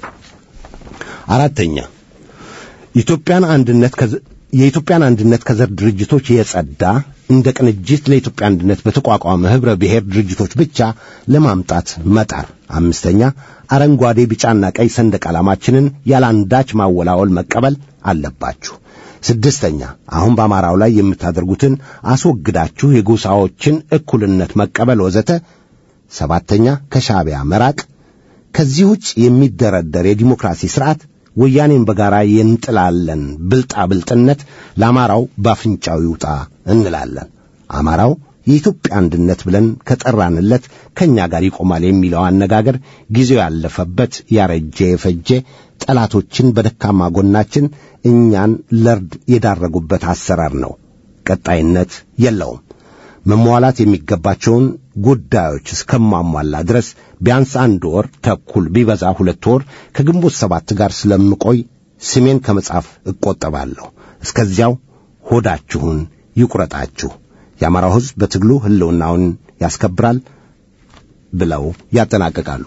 አራተኛ ኢትዮጵያን አንድነት የኢትዮጵያን አንድነት ከዘር ድርጅቶች የጸዳ እንደ ቅንጅት ለኢትዮጵያ አንድነት በተቋቋመ ህብረ ብሔር ድርጅቶች ብቻ ለማምጣት መጣር። አምስተኛ አረንጓዴ ቢጫና ቀይ ሰንደቅ ዓላማችንን ያላንዳች ማወላወል መቀበል አለባችሁ። ስድስተኛ አሁን በአማራው ላይ የምታደርጉትን አስወግዳችሁ የጎሳዎችን እኩልነት መቀበል ወዘተ። ሰባተኛ ከሻዕቢያ መራቅ። ከዚህ ውጭ የሚደረደር የዲሞክራሲ ስርዓት ወያኔን በጋራ የንጥላለን ብልጣ ብልጥነት ለአማራው ባፍንጫው ይውጣ እንላለን። አማራው የኢትዮጵያ አንድነት ብለን ከጠራንለት ከኛ ጋር ይቆማል የሚለው አነጋገር ጊዜው ያለፈበት ያረጀ የፈጀ ጠላቶችን በደካማ ጎናችን እኛን ለርድ የዳረጉበት አሰራር ነው። ቀጣይነት የለውም። መሟላት የሚገባቸውን ጉዳዮች እስከማሟላ ድረስ ቢያንስ አንድ ወር ተኩል ቢበዛ ሁለት ወር ከግንቦት ሰባት ጋር ስለምቆይ ስሜን ከመጻፍ እቆጠባለሁ። እስከዚያው ሆዳችሁን ይቁረጣችሁ። የአማራው ሕዝብ በትግሉ ህልውናውን ያስከብራል ብለው ያጠናቅቃሉ።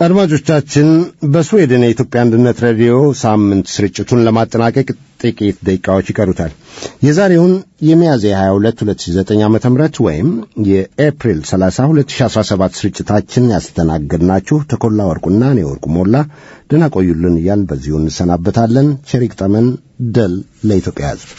አድማጮቻችን በስዊድን የኢትዮጵያ አንድነት ሬዲዮ ሳምንት ስርጭቱን ለማጠናቀቅ ጥቂት ደቂቃዎች ይቀሩታል። የዛሬውን የሚያዝያ ሃያ ሁለት ሁለት ሺህ ዘጠኝ ዓመተ ምህረት ወይም የኤፕሪል ሰላሳ ሁለት ሺህ አስራ ሰባት ስርጭታችን ያስተናገድናችሁ ተኮላ ወርቁና እኔ ወርቁ ሞላ ደህና ቆዩልን እያልን በዚሁ እንሰናበታለን። ቸር ይግጠመን። ድል ለኢትዮጵያ ሕዝብ።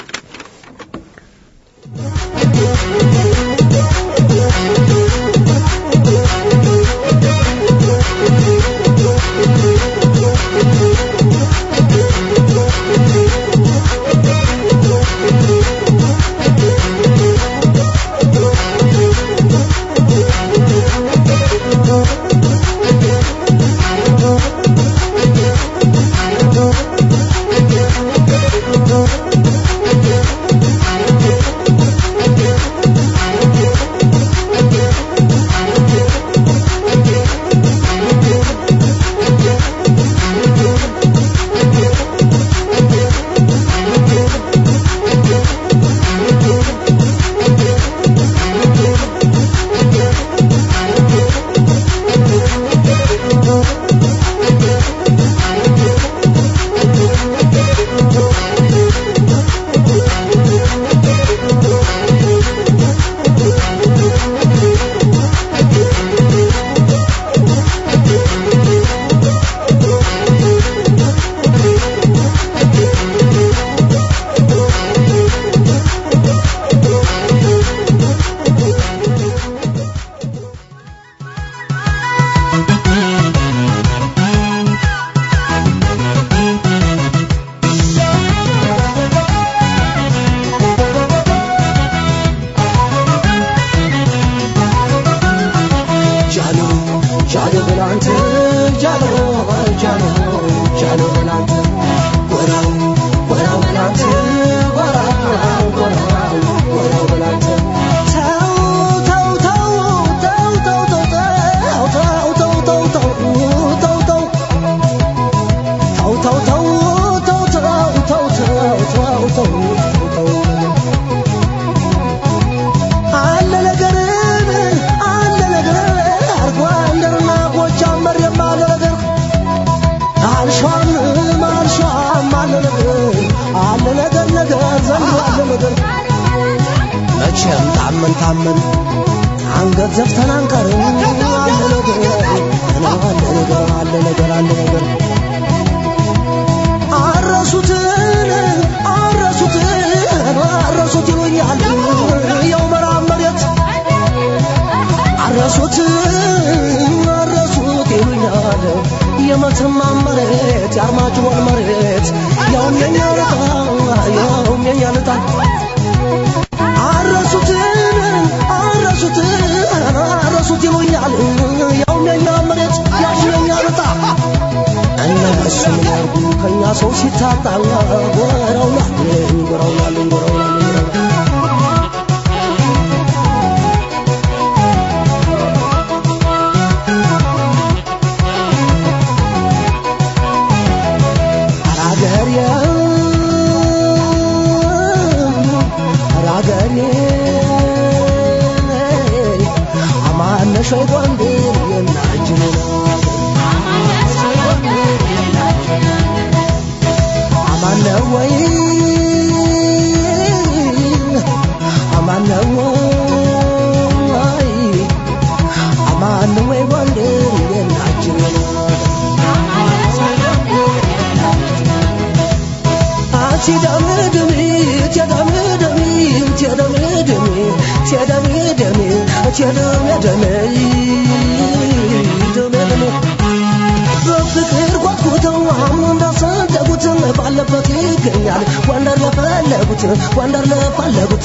ወንደር ለፈለጉት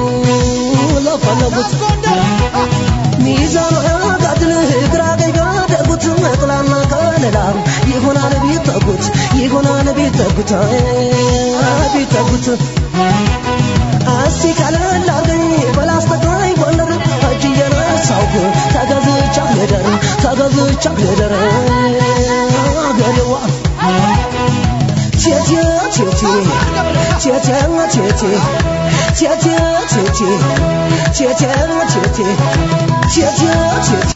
ለፈለጉት ሚዛን ጋድል ግራ ገደጉት ጥላና ከለላ ይሆናል ቢጠጉት ይሆናል ቢጠጉት ቢጠጉት አሲ ካላላገኝ በላስተካይ ወንደር እጅ የነሳውኩ ተገዝቻ ለደር ተገዝቻ ለደር አገሬዋ ቼቼ ቼቼ ቼቼ ቼቼ ቼቼ ቼቼ ቼቼ ቼቼ ቼቼ ቼቼ